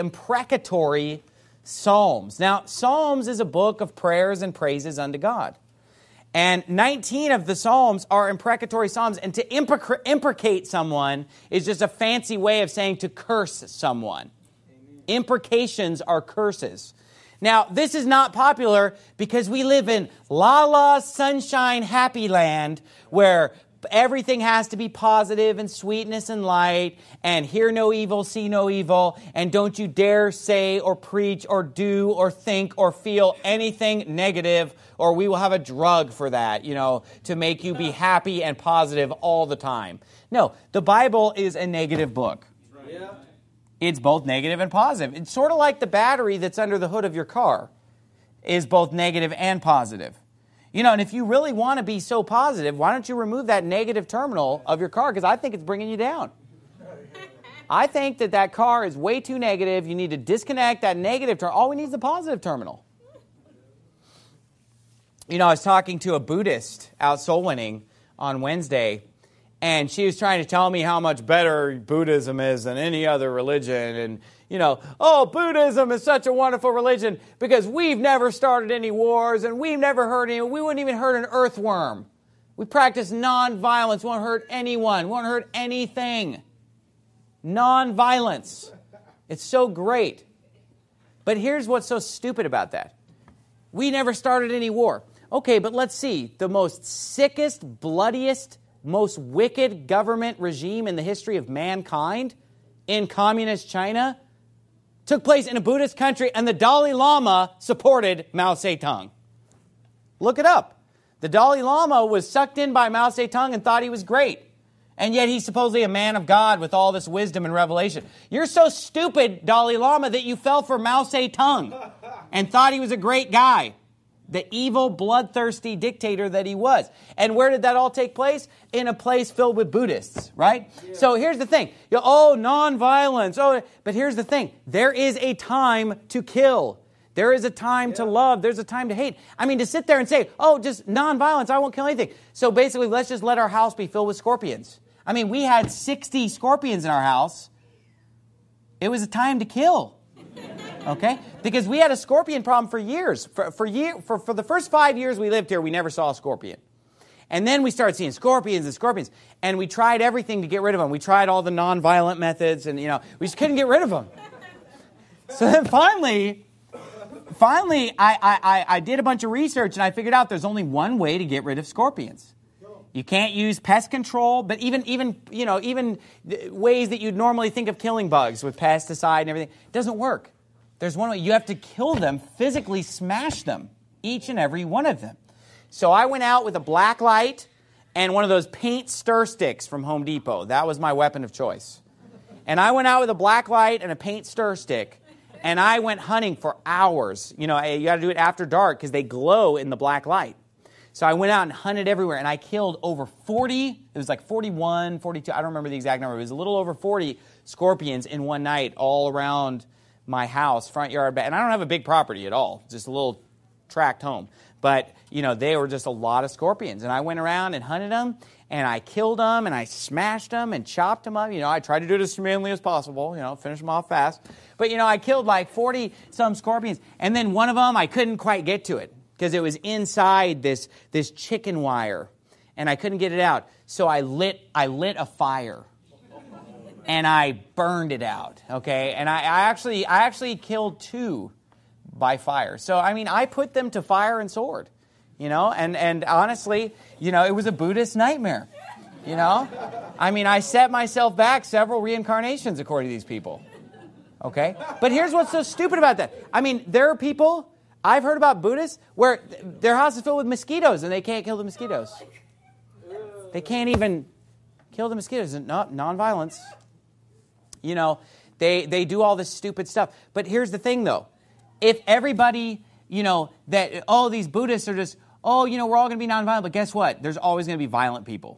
Speaker 1: imprecatory Psalms. Now, Psalms is a book of prayers and praises unto God. And nineteen of the Psalms are imprecatory Psalms. And to impreca- imprecate someone is just a fancy way of saying to curse someone. Amen. Imprecations are curses. Now, this is not popular because we live in la la sunshine happy land where everything has to be positive and sweetness and light and hear no evil, see no evil, and don't you dare say or preach or do or think or feel anything negative, or we will have a drug for that, you know, to make you be happy and positive all the time. No, the Bible is a negative book. Yeah. It's both negative and positive. It's sort of like the battery that's under the hood of your car is both negative and positive. You know, and if you really want to be so positive, why don't you remove that negative terminal of your car? Because I think it's bringing you down. I think that that car is way too negative. You need to disconnect that negative terminal. All we need is the positive terminal. You know, I was talking to a Buddhist out soul winning on Wednesday, and she was trying to tell me how much better Buddhism is than any other religion. And, you know, oh, Buddhism is such a wonderful religion because we've never started any wars and we've never hurt anyone. We wouldn't even hurt an earthworm. We practice nonviolence. We won't hurt anyone. We won't hurt anything. Nonviolence. It's so great. But here's what's so stupid about that. We never started any war. Okay, but let's see. The most sickest, bloodiest, most wicked government regime in the history of mankind in communist China took place in a Buddhist country, and the Dalai Lama supported Mao Zedong. Look it up. The Dalai Lama was sucked in by Mao Zedong and thought he was great. And yet he's supposedly a man of God with all this wisdom and revelation. You're so stupid, Dalai Lama, that you fell for Mao Zedong and thought he was a great guy. The evil, bloodthirsty dictator that he was. And where did that all take place? In a place filled with Buddhists, right? Yeah. So here's the thing. You know, oh, nonviolence. Oh, but here's the thing. There is a time to kill. There is a time yeah. to love. There's a time to hate. I mean, to sit there and say, oh, just nonviolence, I won't kill anything. So basically, let's just let our house be filled with scorpions. I mean, we had sixty scorpions in our house. It was a time to kill. Okay? Because we had a scorpion problem for years. For, for, year, for, for the first five years we lived here, we never saw a scorpion. And then we started seeing scorpions and scorpions. And we tried everything to get rid of them. We tried all the nonviolent methods, and, you know, we just couldn't get rid of them. So then finally, finally, I, I, I did a bunch of research, and I figured out there's only one way to get rid of scorpions. You can't use pest control, but even, even, you know, even ways that you'd normally think of killing bugs with pesticide and everything, it doesn't work. There's one way. You have to kill them, physically smash them, each and every one of them. So I went out with a black light and one of those paint stir sticks from Home Depot. That was my weapon of choice. And I went out with a black light and a paint stir stick, and I went hunting for hours. You know, you got to do it after dark because they glow in the black light. So I went out and hunted everywhere, and I killed over forty, it was like forty-one, forty-two, I don't remember the exact number. It was a little over forty scorpions in one night all around my house, front yard, back. And I don't have a big property at all, just a little tract home. But, you know, they were just a lot of scorpions. And I went around and hunted them, and I killed them, and I smashed them and chopped them up. You know, I tried to do it as humanely as possible, you know, finish them off fast. But, you know, I killed like forty-some scorpions. And then one of them, I couldn't quite get to it because it was inside this, this chicken wire, and I couldn't get it out. So I lit, I lit a fire. And I burned it out, okay? And I, I actually I actually killed two by fire. So, I mean, I put them to fire and sword, you know? And, and honestly, you know, it was a Buddhist nightmare, you know? I mean, I set myself back several reincarnations according to these people, okay? But here's what's so stupid about that. I mean, there are people, I've heard about Buddhists, where their house is filled with mosquitoes and they can't kill the mosquitoes. They can't even kill the mosquitoes. No, nonviolence. You know, they, they do all this stupid stuff. But here's the thing, though. If everybody, you know, that, oh, these Buddhists are just, oh, you know, we're all going to be nonviolent. But guess what? There's always going to be violent people.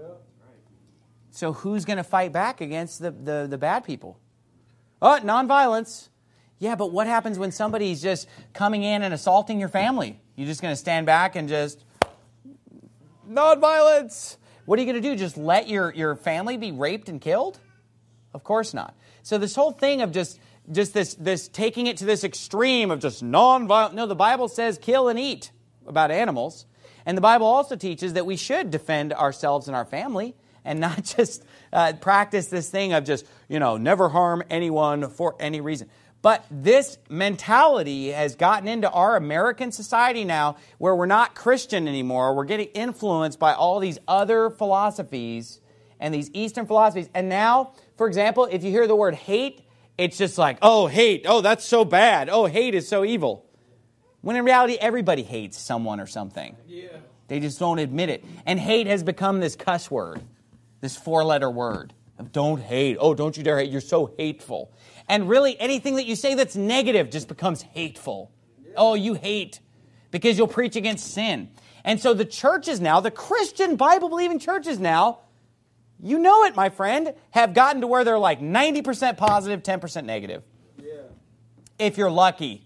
Speaker 1: So who's going to fight back against the, the, the bad people? Oh, nonviolence. Yeah, but what happens when somebody's just coming in and assaulting your family? You're just going to stand back and just, nonviolence. What are you going to do? Just let your, your family be raped and killed? Of course not. So this whole thing of just, just this, this taking it to this extreme of just non-violent. No, the Bible says kill and eat about animals. And the Bible also teaches that we should defend ourselves and our family and not just uh, practice this thing of just, you know, never harm anyone for any reason. But this mentality has gotten into our American society now where we're not Christian anymore. We're getting influenced by all these other philosophies and these Eastern philosophies. And now, for example, if you hear the word hate, it's just like, oh, hate. Oh, that's so bad. Oh, hate is so evil. When in reality, everybody hates someone or something. Yeah. They just don't admit it. And hate has become this cuss word, this four-letter word of don't hate. Oh, don't you dare hate. You're so hateful. And really, anything that you say that's negative just becomes hateful. Yeah. Oh, you hate because you'll preach against sin. And so the churches now, the Christian Bible-believing churches now, you know it, my friend, have gotten to where they're like ninety percent positive, ten percent negative. Yeah. If you're lucky.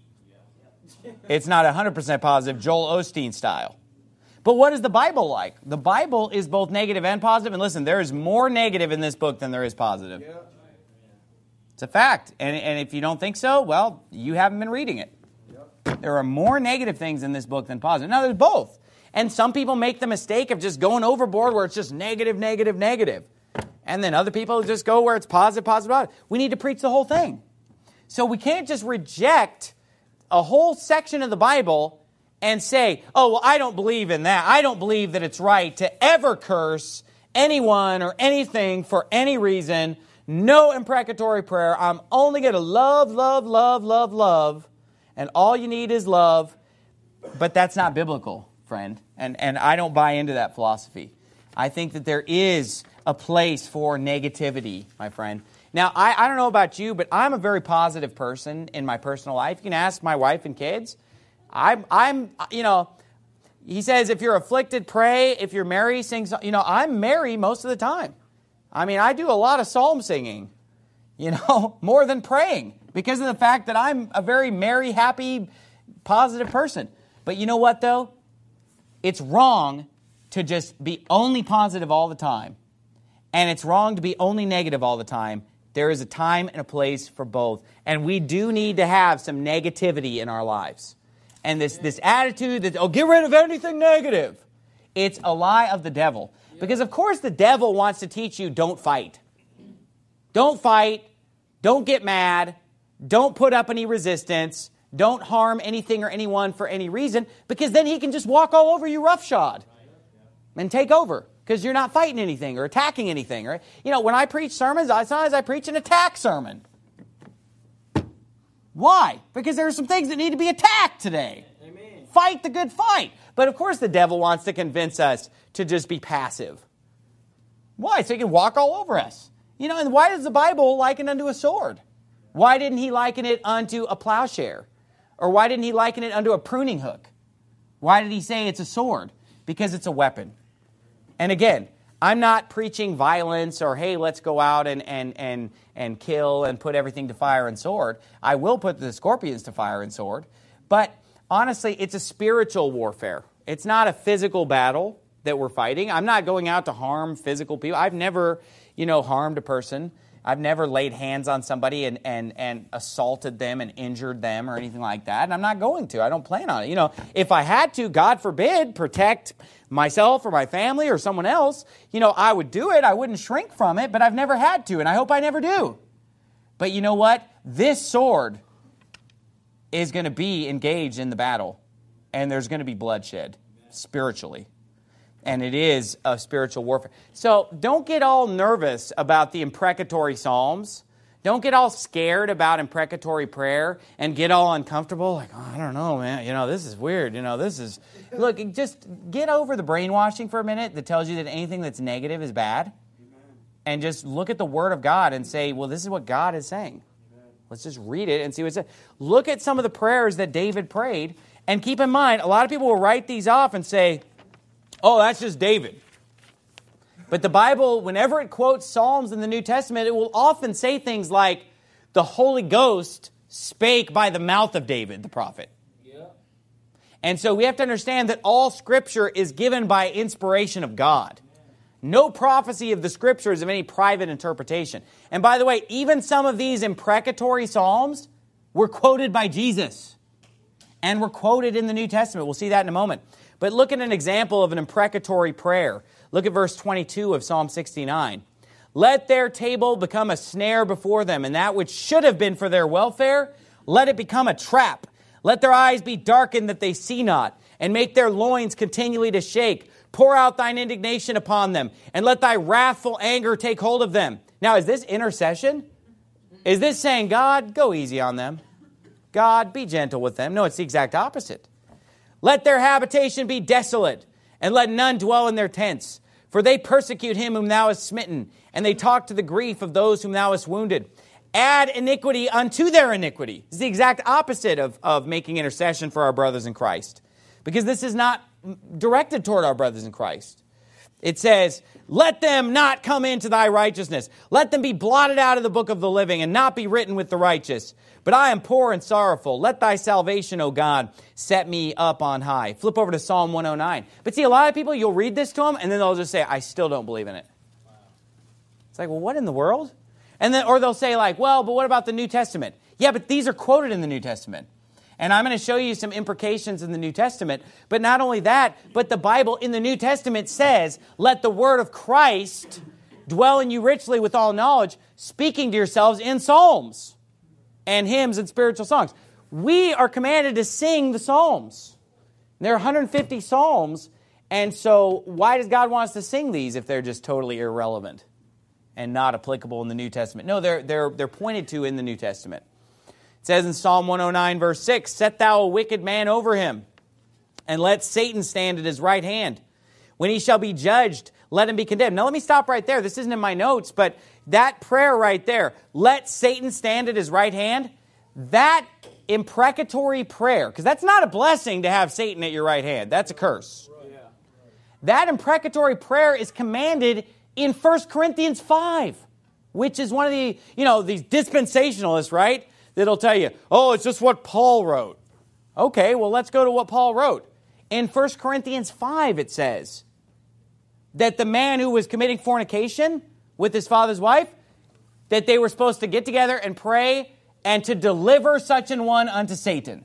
Speaker 1: It's not one hundred percent positive, Joel Osteen style. But what is the Bible like? The Bible is both negative and positive. And listen, there is more negative in this book than there is positive. Yeah. It's a fact. And, and if you don't think so, well, you haven't been reading it. Yep. There are more negative things in this book than positive. Now, there's both. And some people make the mistake of just going overboard where it's just negative, negative, negative. And then other people just go where it's positive, positive, positive. We need to preach the whole thing. So we can't just reject a whole section of the Bible and say, oh, well, I don't believe in that. I don't believe that it's right to ever curse anyone or anything for any reason. No imprecatory prayer. I'm only going to love, love, love, love, love. And all you need is love. But that's not biblical, friend. And, and I don't buy into that philosophy. I think that there is a place for negativity, my friend. Now, I, I don't know about you, but I'm a very positive person in my personal life. You can ask my wife and kids. I'm, I'm, you know, he says, if you're afflicted, pray. If you're merry, sing. You know, I'm merry most of the time. I mean, I do a lot of psalm singing, you know, more than praying because of the fact that I'm a very merry, happy, positive person. But you know what, though? It's wrong to just be only positive all the time. And it's wrong to be only negative all the time. There is a time and a place for both. And we do need to have some negativity in our lives. And this, this attitude that, oh, get rid of anything negative. It's a lie of the devil. Because, of course, the devil wants to teach you don't fight. Don't fight. Don't get mad. Don't put up any resistance. Don't harm anything or anyone for any reason. Because then he can just walk all over you roughshod and take over. Because you're not fighting anything or attacking anything. Or, you know, when I preach sermons, sometimes I preach an attack sermon. Why? Because there are some things that need to be attacked today. Amen. Fight the good fight. But of course the devil wants to convince us to just be passive. Why? So he can walk all over us. You know, and why does the Bible liken unto a sword? Why didn't he liken it unto a plowshare? Or why didn't he liken it unto a pruning hook? Why did he say it's a sword? Because it's a weapon. And again, I'm not preaching violence or, hey, let's go out and, and, and, and kill and put everything to fire and sword. I will put the scorpions to fire and sword. But honestly, it's a spiritual warfare. It's not a physical battle that we're fighting. I'm not going out to harm physical people. I've never, you know, harmed a person. I've never laid hands on somebody and, and, and assaulted them and injured them or anything like that. And I'm not going to. I don't plan on it. You know, if I had to, God forbid, protect myself or my family or someone else, you know, I would do it. I wouldn't shrink from it, but I've never had to, and I hope I never do. But you know what? This sword is going to be engaged in the battle, and there's going to be bloodshed spiritually. And it is a spiritual warfare. So don't get all nervous about the imprecatory psalms. Don't get all scared about imprecatory prayer and get all uncomfortable. Like, oh, I don't know, man. You know, this is weird. You know, this is... Look, just get over the brainwashing for a minute that tells you that anything that's negative is bad. Amen. And just look at the Word of God and say, well, this is what God is saying. Amen. Let's just read it and see what it says. Look at some of the prayers that David prayed. And keep in mind, a lot of people will write these off and say, oh, that's just David. But the Bible, whenever it quotes Psalms in the New Testament, it will often say things like, the Holy Ghost spake by the mouth of David, the prophet. Yeah. And so we have to understand that all Scripture is given by inspiration of God. No prophecy of the Scriptures of any private interpretation. And by the way, even some of these imprecatory Psalms were quoted by Jesus. and were quoted in the New Testament. We'll see that in a moment. But look at an example of an imprecatory prayer. Look at verse twenty-two of Psalm sixty-nine. Let their table become a snare before them, and that which should have been for their welfare, let it become a trap. Let their eyes be darkened that they see not, and make their loins continually to shake. Pour out thine indignation upon them, and let thy wrathful anger take hold of them. Now, is this intercession? Is this saying, God, go easy on them? God, be gentle with them? No, it's the exact opposite. Let their habitation be desolate, and let none dwell in their tents. For they persecute him whom thou hast smitten, and they talk to the grief of those whom thou hast wounded. Add iniquity unto their iniquity. It's the exact opposite of, of making intercession for our brothers in Christ. Because this is not directed toward our brothers in Christ. It says, let them not come into thy righteousness. Let them be blotted out of the book of the living and not be written with the righteous. But I am poor and sorrowful. Let thy salvation, O God, set me up on high. Flip over to Psalm one oh nine. But see, a lot of people, you'll read this to them, and then they'll just say, I still don't believe in it. Wow. It's like, well, what in the world? And then, or they'll say like, well, but what about the New Testament? Yeah, but these are quoted in the New Testament. And I'm going to show you some imprecations in the New Testament. But not only that, but the Bible in the New Testament says, let the word of Christ dwell in you richly with all knowledge, speaking to yourselves in psalms and hymns and spiritual songs. We are commanded to sing the psalms. There are one hundred fifty psalms. And so why does God want us to sing these if they're just totally irrelevant and not applicable in the New Testament? No, they're, they're, they're pointed to in the New Testament. It says in Psalm one oh nine, verse six, set thou a wicked man over him, and let Satan stand at his right hand. When he shall be judged, let him be condemned. Now let me stop right there. This isn't in my notes, but that prayer right there, let Satan stand at his right hand, that imprecatory prayer, because that's not a blessing to have Satan at your right hand. That's a curse. That imprecatory prayer is commanded in First Corinthians five, which is one of the, you know, these dispensationalists, right? That'll tell you, oh, it's just what Paul wrote. Okay, well, let's go to what Paul wrote. In First Corinthians five, it says that the man who was committing fornication with his father's wife, that they were supposed to get together and pray and to deliver such an one unto Satan.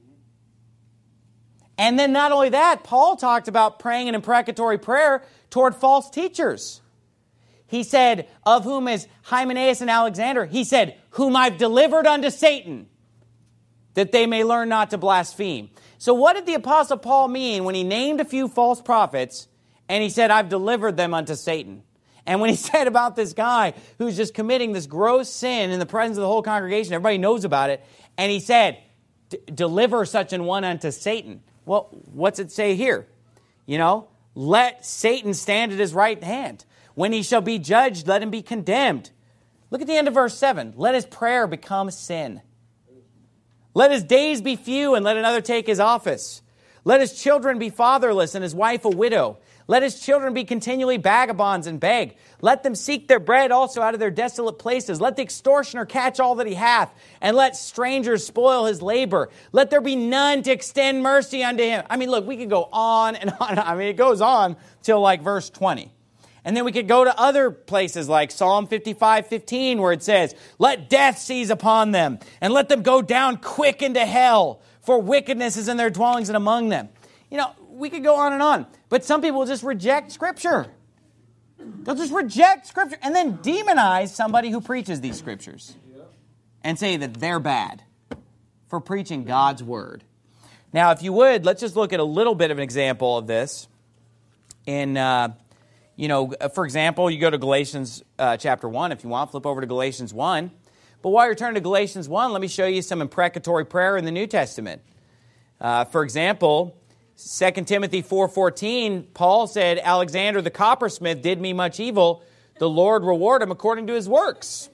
Speaker 1: And then not only that, Paul talked about praying an imprecatory prayer toward false teachers. He said, of whom is Hymenaeus and Alexander, he said, whom I've delivered unto Satan, that they may learn not to blaspheme. So what did the Apostle Paul mean when he named a few false prophets and he said, I've delivered them unto Satan? And when he said about this guy who's just committing this gross sin in the presence of the whole congregation, everybody knows about it, and he said, deliver such an one unto Satan. Well, what's it say here? You know, let Satan stand at his right hand. When he shall be judged, let him be condemned. Look at the end of verse seven. Let his prayer become sin. Let his days be few, and let another take his office. Let his children be fatherless, and his wife a widow. Let his children be continually vagabonds and beg. Let them seek their bread also out of their desolate places. Let the extortioner catch all that he hath, and let strangers spoil his labor. Let there be none to extend mercy unto him. I mean, look, we could go on and on. I mean, it goes on till like verse twenty. And then we could go to other places like Psalm fifty-five fifteen, where it says, let death seize upon them, and let them go down quick into hell, for wickedness is in their dwellings and among them. You know, we could go on and on. But some people just reject Scripture. They'll just reject Scripture and then demonize somebody who preaches these Scriptures and say that they're bad for preaching God's Word. Now, if you would, let's just look at a little bit of an example of this. In, uh, you know, for example, you go to Galatians uh, chapter one if you want. Flip over to Galatians one. But while you're turning to Galatians one, let me show you some imprecatory prayer in the New Testament. Uh, for example, Second Timothy four fourteen, Paul said, Alexander the coppersmith did me much evil. The Lord reward him according to his works.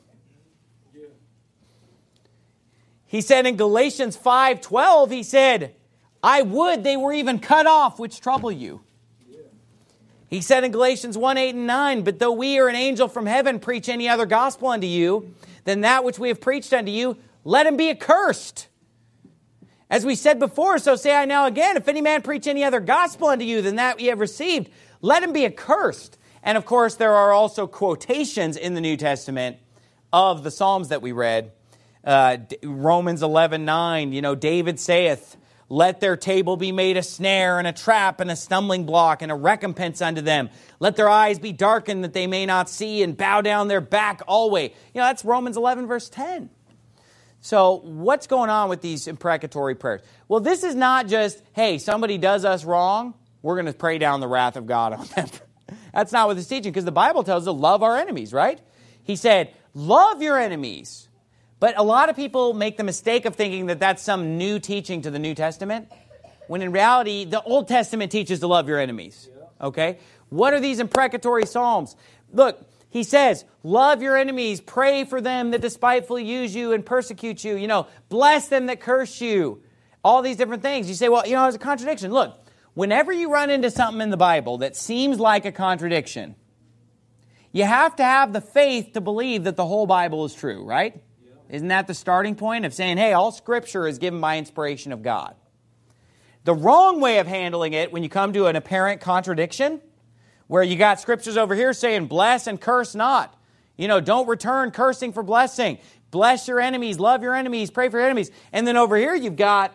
Speaker 1: He said in Galatians five twelve, he said, I would they were even cut off, which trouble you. He said in Galatians one eight and nine, but though we or an angel from heaven preach any other gospel unto you than that which we have preached unto you, let him be accursed. As we said before, so say I now again, if any man preach any other gospel unto you than that ye have received, let him be accursed. And of course, there are also quotations in the New Testament of the Psalms that we read. Uh, Romans eleven nine, you know, David saith, Let their table be made a snare and a trap and a stumbling block and a recompense unto them. Let their eyes be darkened that they may not see, and bow down their back always. You know, that's Romans eleven, verse ten. So what's going on with these imprecatory prayers? Well, this is not just, hey, somebody does us wrong, we're going to pray down the wrath of God on them. That's not what it's teaching, because the Bible tells us to love our enemies, right? He said, love your enemies. But a lot of people make the mistake of thinking that that's some new teaching to the New Testament, when in reality, the Old Testament teaches to love your enemies. Okay? What are these imprecatory psalms? Look, he says, love your enemies, pray for them that despitefully use you and persecute you. You know, bless them that curse you. All these different things. You say, well, you know, there's a contradiction. Look, whenever you run into something in the Bible that seems like a contradiction, you have to have the faith to believe that the whole Bible is true, right? Isn't that the starting point of saying, hey, all Scripture is given by inspiration of God? The wrong way of handling it when you come to an apparent contradiction, where you got Scriptures over here saying, bless and curse not. You know, don't return cursing for blessing. Bless your enemies, love your enemies, pray for your enemies. And then over here you've got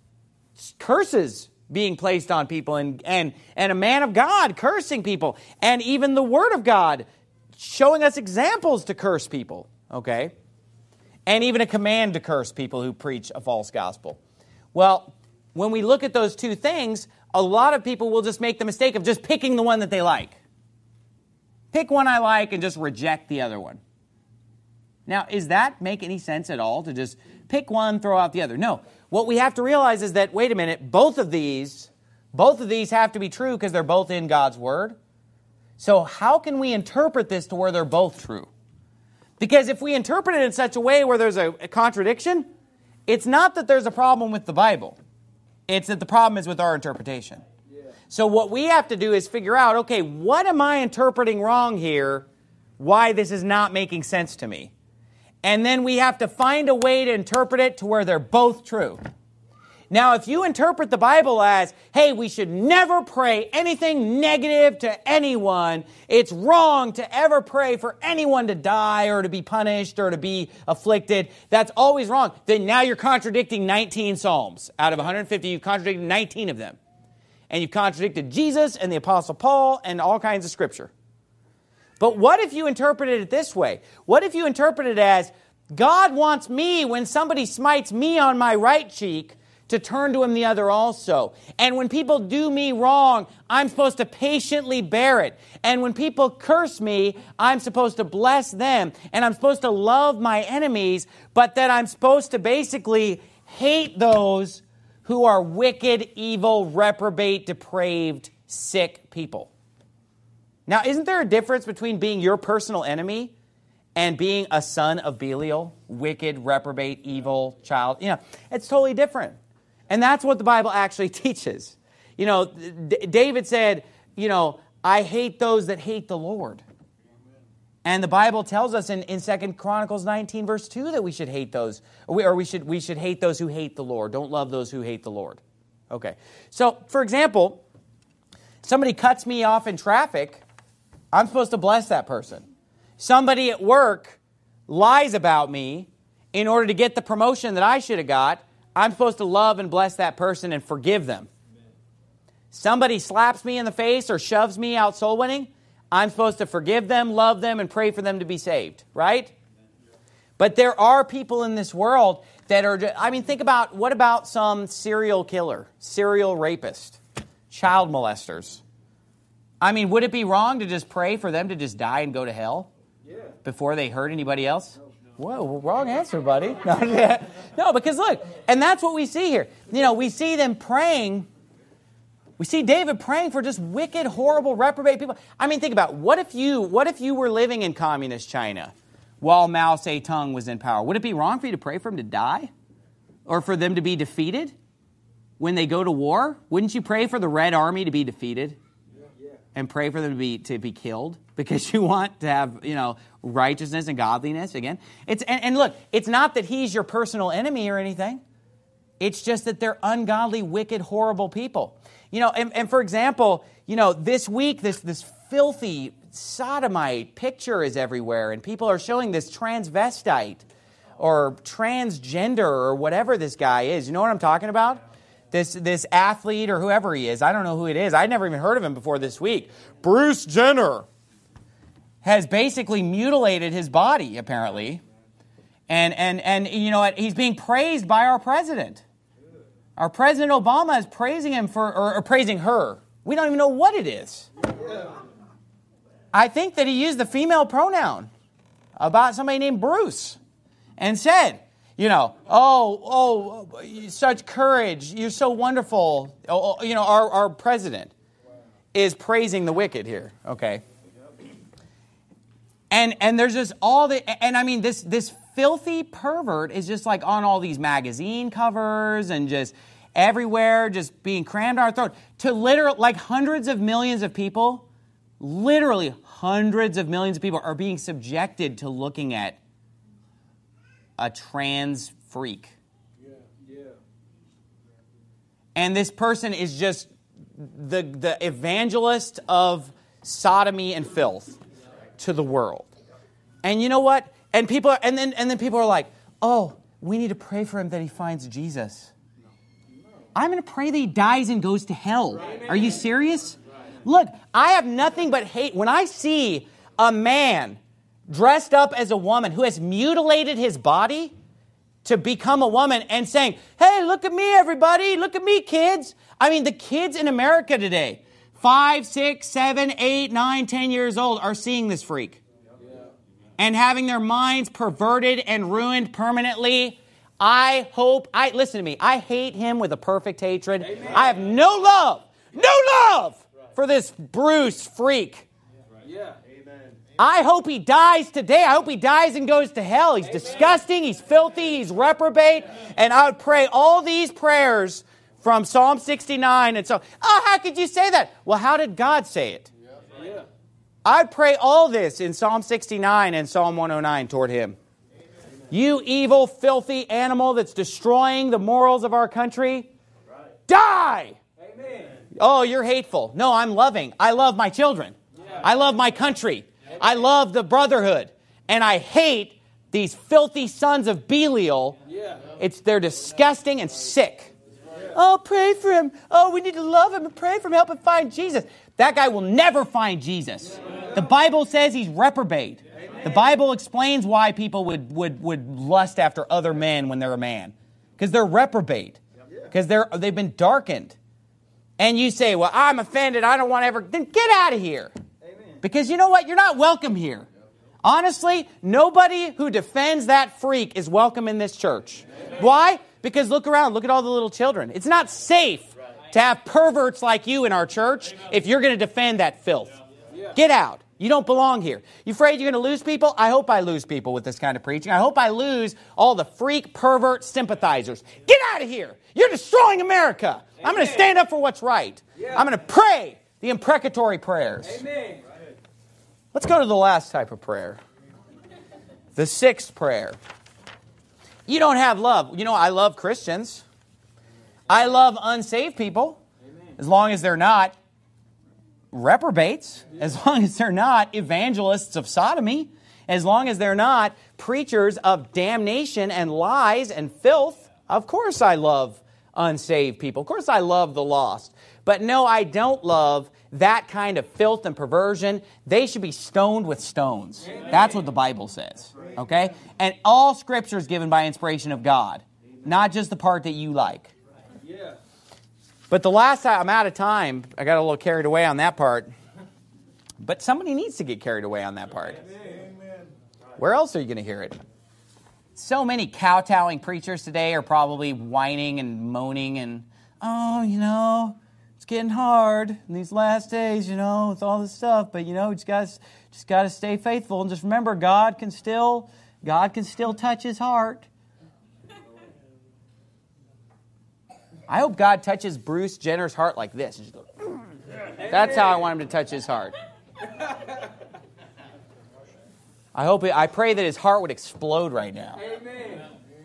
Speaker 1: curses being placed on people, and, and, and a man of God cursing people, and even the Word of God showing us examples to curse people, okay? And even a command to curse people who preach a false gospel. Well, when we look at those two things, a lot of people will just make the mistake of just picking the one that they like. Pick one I like and just reject the other one. Now, does that make any sense at all, to just pick one, throw out the other? No. What we have to realize is that, wait a minute, both of these, both of these have to be true because they're both in God's Word. So how can we interpret this to where they're both true? Because if we interpret it in such a way where there's a, a contradiction, it's not that there's a problem with the Bible. It's that the problem is with our interpretation. Yeah. So what we have to do is figure out, okay, what am I interpreting wrong here? Why this is not making sense to me? And then we have to find a way to interpret it to where they're both true. Now, if you interpret the Bible as, hey, we should never pray anything negative to anyone, it's wrong to ever pray for anyone to die or to be punished or to be afflicted, that's always wrong. Then now you're contradicting nineteen Psalms. Out of one hundred fifty, you've contradicted nineteen of them. And you've contradicted Jesus and the Apostle Paul and all kinds of Scripture. But what if you interpreted it this way? What if you interpret it as, God wants me, when somebody smites me on my right cheek, to turn to him the other also. And when people do me wrong, I'm supposed to patiently bear it. And when people curse me, I'm supposed to bless them. And I'm supposed to love my enemies, but that I'm supposed to basically hate those who are wicked, evil, reprobate, depraved, sick people. Now, isn't there a difference between being your personal enemy and being a son of Belial, wicked, reprobate, evil child? You know, it's totally different. And that's what the Bible actually teaches. You know, D- David said, you know, I hate those that hate the Lord. And the Bible tells us in, in Second Chronicles nineteen, verse two, that we should hate those, or we, or we should we should hate those who hate the Lord. Don't love those who hate the Lord. Okay. So, for example, somebody cuts me off in traffic, I'm supposed to bless that person. Somebody at work lies about me in order to get the promotion that I should have got, I'm supposed to love and bless that person and forgive them. Amen. Somebody slaps me in the face or shoves me out soul winning, I'm supposed to forgive them, love them, and pray for them to be saved, right? Amen. But there are people in this world that are, I mean, think about, what about some serial killer, serial rapist, child molesters? I mean, would it be wrong to just pray for them to just die and go to hell yeah. before they hurt anybody else? Whoa, wrong answer, buddy. No, no, because look, and that's what we see here. You know, we see them praying. We see David praying for just wicked, horrible, reprobate people. I mean, think about it. What if you, what if you were living in communist China while Mao Zedong was in power? Would it be wrong for you to pray for him to die? Or for them to be defeated when they go to war? Wouldn't you pray for the Red Army to be defeated? And pray for them to be to be killed because you want to have, you know, righteousness and godliness again. It's and, and look, it's not that he's your personal enemy or anything. It's just that they're ungodly, wicked, horrible people. You know, and, and for example, you know, this week this this filthy sodomite picture is everywhere, and people are showing this transvestite or transgender or whatever this guy is. You know what I'm talking about? this, this athlete or whoever he is, I don't know who it is. I'd never even heard of him before this week. Bruce Jenner has basically mutilated his body, apparently. And, and, and you know what? He's being praised by our president. Our President Obama is praising him for, or, or praising her. We don't even know what it is. I think that he used the female pronoun about somebody named Bruce and said, you know, oh, oh, such courage. You're so wonderful. Oh, oh, you know, our, our president is praising the wicked here. Okay. And and there's just all the, and I mean, this this filthy pervert is just like on all these magazine covers and just everywhere, just being crammed down our throat. To literally, like hundreds of millions of people, literally hundreds of millions of people are being subjected to looking at a trans freak. Yeah, yeah. And this person is just the, the evangelist of sodomy and filth to the world. And you know what? And people are, and then and then people are like, "Oh, we need to pray for him that he finds Jesus." I'm going to pray that he dies and goes to hell. Are you serious? Look, I have nothing but hate. When I see a man dressed up as a woman who has mutilated his body to become a woman and saying, "Hey, look at me, everybody. Look at me, kids." I mean, the kids in America today, five, six, seven, eight, nine, ten years old, are seeing this freak and having their minds perverted and ruined permanently. I hope, I listen to me, I hate him with a perfect hatred. Amen. I have no love, no love for this Bruce freak. Yeah. I hope he dies today. I hope he dies and goes to hell. He's Amen. Disgusting, he's filthy, he's reprobate. And I would pray all these prayers from Psalm sixty-nine. And so, oh, how could you say that? Well, how did God say it? Yeah. I'd pray all this in Psalm sixty-nine and Psalm one oh nine toward him. Amen. You evil, filthy animal that's destroying the morals of our country, right. Die! Amen. Oh, you're hateful. No, I'm loving. I love my children. Yeah. I love my country. Amen. I love the brotherhood. And I hate these filthy sons of Belial. Yeah. It's they're disgusting and sick. Oh, pray for him. Oh, we need to love him and pray for him. Help him find Jesus. That guy will never find Jesus. The Bible says he's reprobate. The Bible explains why people would, would, would lust after other men when they're a man. Because they're reprobate. Because they're, they've been darkened. And you say, well, I'm offended. I don't want to ever... Then get out of here. Because you know what? You're not welcome here. Honestly, nobody who defends that freak is welcome in this church. Why? Because look around. Look at all the little children. It's not safe to have perverts like you in our church if you're going to defend that filth. Get out. You don't belong here. You afraid you're going to lose people? I hope I lose people with this kind of preaching. I hope I lose all the freak, pervert sympathizers. Get out of here. You're destroying America. Amen. I'm going to stand up for what's right. Yeah. I'm going to pray the imprecatory prayers. Amen. Let's go to the last type of prayer. The sixth prayer. You don't have love. You know, I love Christians. I love unsaved people. As long as they're not reprobates, as long as they're not evangelists of sodomy, as long as they're not preachers of damnation and lies and filth. Of course I love unsaved people. Of course I love the lost. But no, I don't love that kind of filth and perversion. They should be stoned with stones. That's what the Bible says. Okay? And all Scripture is given by inspiration of God, not just the part that you like. But the last time, I'm out of time. I got a little carried away on that part. But somebody needs to get carried away on that part. Amen. Where else are you going to hear it? So many kowtowing preachers today are probably whining and moaning and, oh, you know, it's getting hard in these last days, you know, with all this stuff. But, you know, just got just got to stay faithful and just remember, God can still, God can still touch his heart. I hope God touches Bruce Jenner's heart like this. Just go, that's how I want him to touch his heart. I hope. It, I pray that his heart would explode right now. Amen.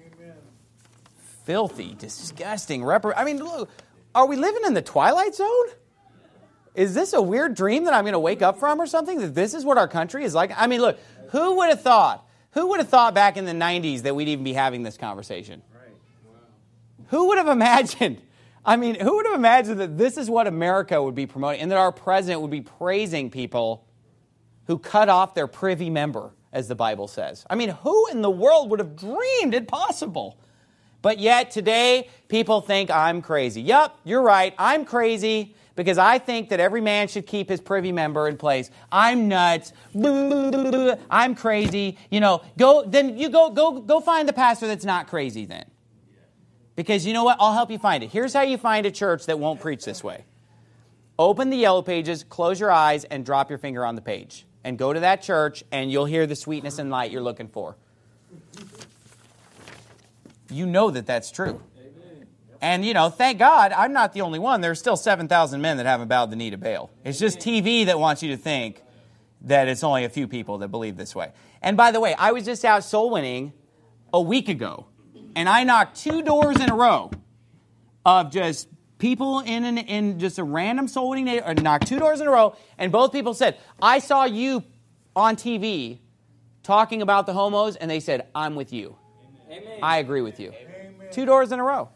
Speaker 1: Filthy, disgusting, repro- I mean, look, are we living in the Twilight Zone? Is this a weird dream that I'm going to wake up from or something? That this is what our country is like? I mean, look, who would have thought? Who would have thought back in the nineties that we'd even be having this conversation? Who would have imagined I mean, who would have imagined that this is what America would be promoting and that our president would be praising people who cut off their privy member, as the Bible says? I mean, who in the world would have dreamed it possible? But yet today, people think I'm crazy. Yup, you're right, I'm crazy because I think that every man should keep his privy member in place. I'm nuts. I'm crazy. You know, go then you go go go find the pastor that's not crazy then. Because you know what? I'll help you find it. Here's how you find a church that won't preach this way. Open the yellow pages, close your eyes, and drop your finger on the page. And go to that church, and you'll hear the sweetness and light you're looking for. You know that that's true. And, you know, thank God, I'm not the only one. There's still seven thousand men that haven't bowed the knee to Baal. It's just T V that wants you to think that it's only a few people that believe this way. And by the way, I was just out soul winning a week ago. And I knocked two doors in a row of just people in an, in just a random soul winning day, or knocked two doors in a row, and both people said, I saw you on T V talking about the homos, and they said, I'm with you. Amen. I agree with you. Amen. Two doors in a row.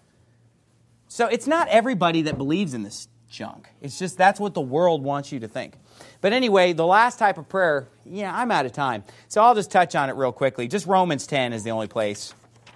Speaker 1: So it's not everybody that believes in this junk. It's just that's what the world wants you to think. But anyway, the last type of prayer, yeah, I'm out of time. So I'll just touch on it real quickly. Just Romans ten is the only place.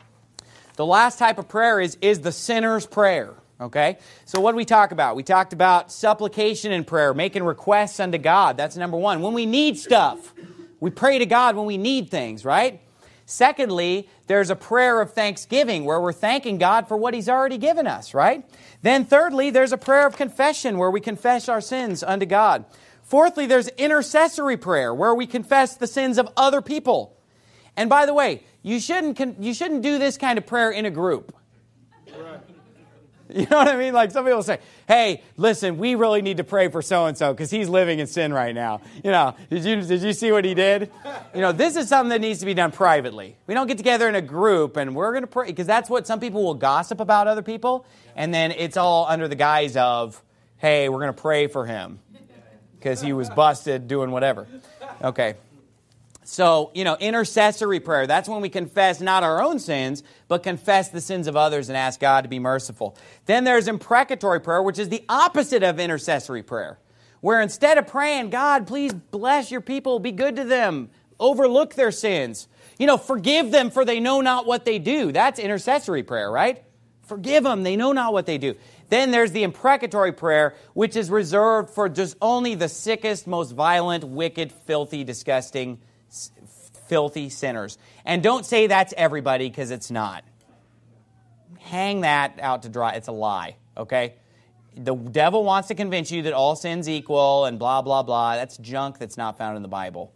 Speaker 1: The last type of prayer is, is the sinner's prayer, okay? So what did we talk about? We talked about supplication in prayer, making requests unto God. That's number one. When we need stuff, we pray to God when we need things, right? Secondly, there's a prayer of thanksgiving where we're thanking God for what He's already given us, right? Then thirdly, there's a prayer of confession where we confess our sins unto God. Fourthly, there's intercessory prayer where we confess the sins of other people. And by the way, you shouldn't you shouldn't do this kind of prayer in a group. Right. You know what I mean? Like some people say, hey, listen, we really need to pray for so-and-so because he's living in sin right now. You know, did you did you see what he did? You know, this is something that needs to be done privately. We don't get together in a group and we're going to pray, because that's what some people will gossip about other people. And then it's all under the guise of, hey, we're going to pray for him because he was busted doing whatever. Okay. So, you know, intercessory prayer, that's when we confess not our own sins, but confess the sins of others and ask God to be merciful. Then there's imprecatory prayer, which is the opposite of intercessory prayer, where instead of praying, God, please bless your people, be good to them, overlook their sins, you know, forgive them for they know not what they do. That's intercessory prayer, right? Forgive them, they know not what they do. Then there's the imprecatory prayer, which is reserved for just only the sickest, most violent, wicked, filthy, disgusting filthy sinners. And don't say that's everybody, because it's not. Hang that out to dry. It's a lie, okay? The devil wants to convince you that all sin's equal and blah, blah, blah. That's junk that's not found in the Bible.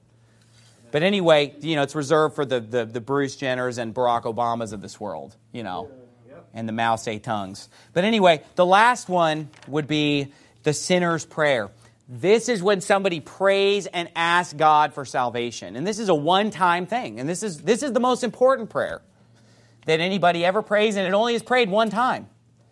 Speaker 1: But anyway, you know, it's reserved for the, the, the Bruce Jenners and Barack Obamas of this world, you know, and the Mao Zedongs. But anyway, the last one would be the sinner's prayer. This is when somebody prays and asks God for salvation. And this is a one-time thing. And this is this is the most important prayer that anybody ever prays, and it only is prayed one time.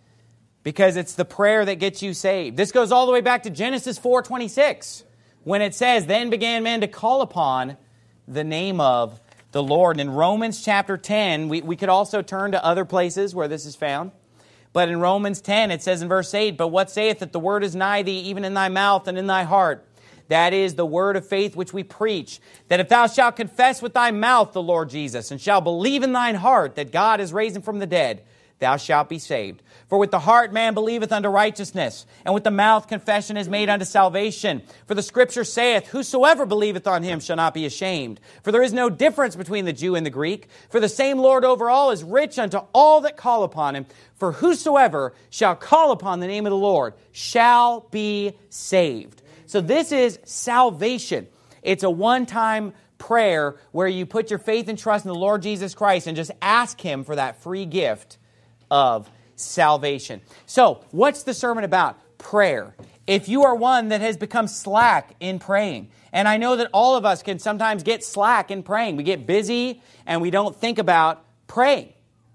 Speaker 1: Because it's the prayer that gets you saved. This goes all the way back to Genesis four twenty-six, when it says, then began men to call upon the name of the Lord. In Romans chapter ten, we, we could also turn to other places where this is found. But in Romans ten, it says in verse eight, but what saith that the word is nigh thee, even in thy mouth and in thy heart? That is the word of faith which we preach, that if thou shalt confess with thy mouth the Lord Jesus, and shalt believe in thine heart that God is raised him from the dead, thou shalt be saved. For with the heart man believeth unto righteousness, and with the mouth confession is made unto salvation. For the Scripture saith, whosoever believeth on him shall not be ashamed. For there is no difference between the Jew and the Greek. For the same Lord over all is rich unto all that call upon him. For whosoever shall call upon the name of the Lord shall be saved. So this is salvation. It's a one-time prayer where you put your faith and trust in the Lord Jesus Christ and just ask Him for that free gift of salvation. So, what's the sermon about? Prayer. If you are one that has become slack in praying, and I know that all of us can sometimes get slack in praying. We get busy and we don't think about praying.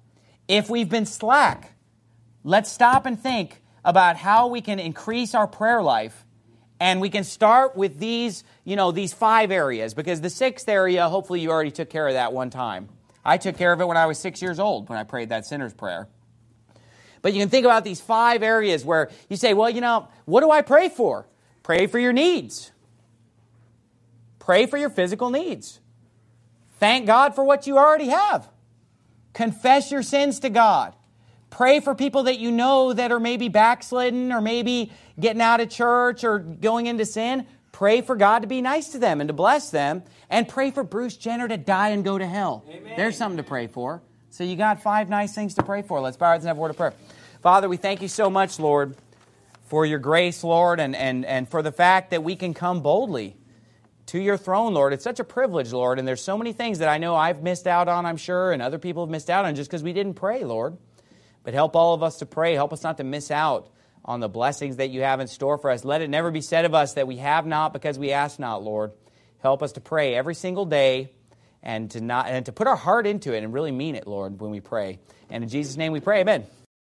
Speaker 1: If we've been slack, let's stop and think about how we can increase our prayer life. And we can start with these, you know, these five areas, because the sixth area, hopefully you already took care of that one time. I took care of it when I was six years old when I prayed that sinner's prayer. But you can think about these five areas where you say, well, you know, what do I pray for? Pray for your needs. Pray for your physical needs. Thank God for what you already have. Confess your sins to God. Pray for people that you know that are maybe backslidden or maybe getting out of church or going into sin. Pray for God to be nice to them and to bless them. And pray for Bruce Jenner to die and go to hell. Amen. There's something to pray for. So you got five nice things to pray for. Let's bow our heads and have a word of prayer. Father, we thank you so much, Lord, for your grace, Lord, and, and, and for the fact that we can come boldly to your throne, Lord. It's such a privilege, Lord, and there's so many things that I know I've missed out on, I'm sure, and other people have missed out on just because we didn't pray, Lord. But help all of us to pray. Help us not to miss out on the blessings that you have in store for us. Let it never be said of us that we have not because we ask not, Lord. Help us to pray every single day and to not and to put our heart into it and really mean it, Lord, when we pray. And in Jesus' name we pray, amen.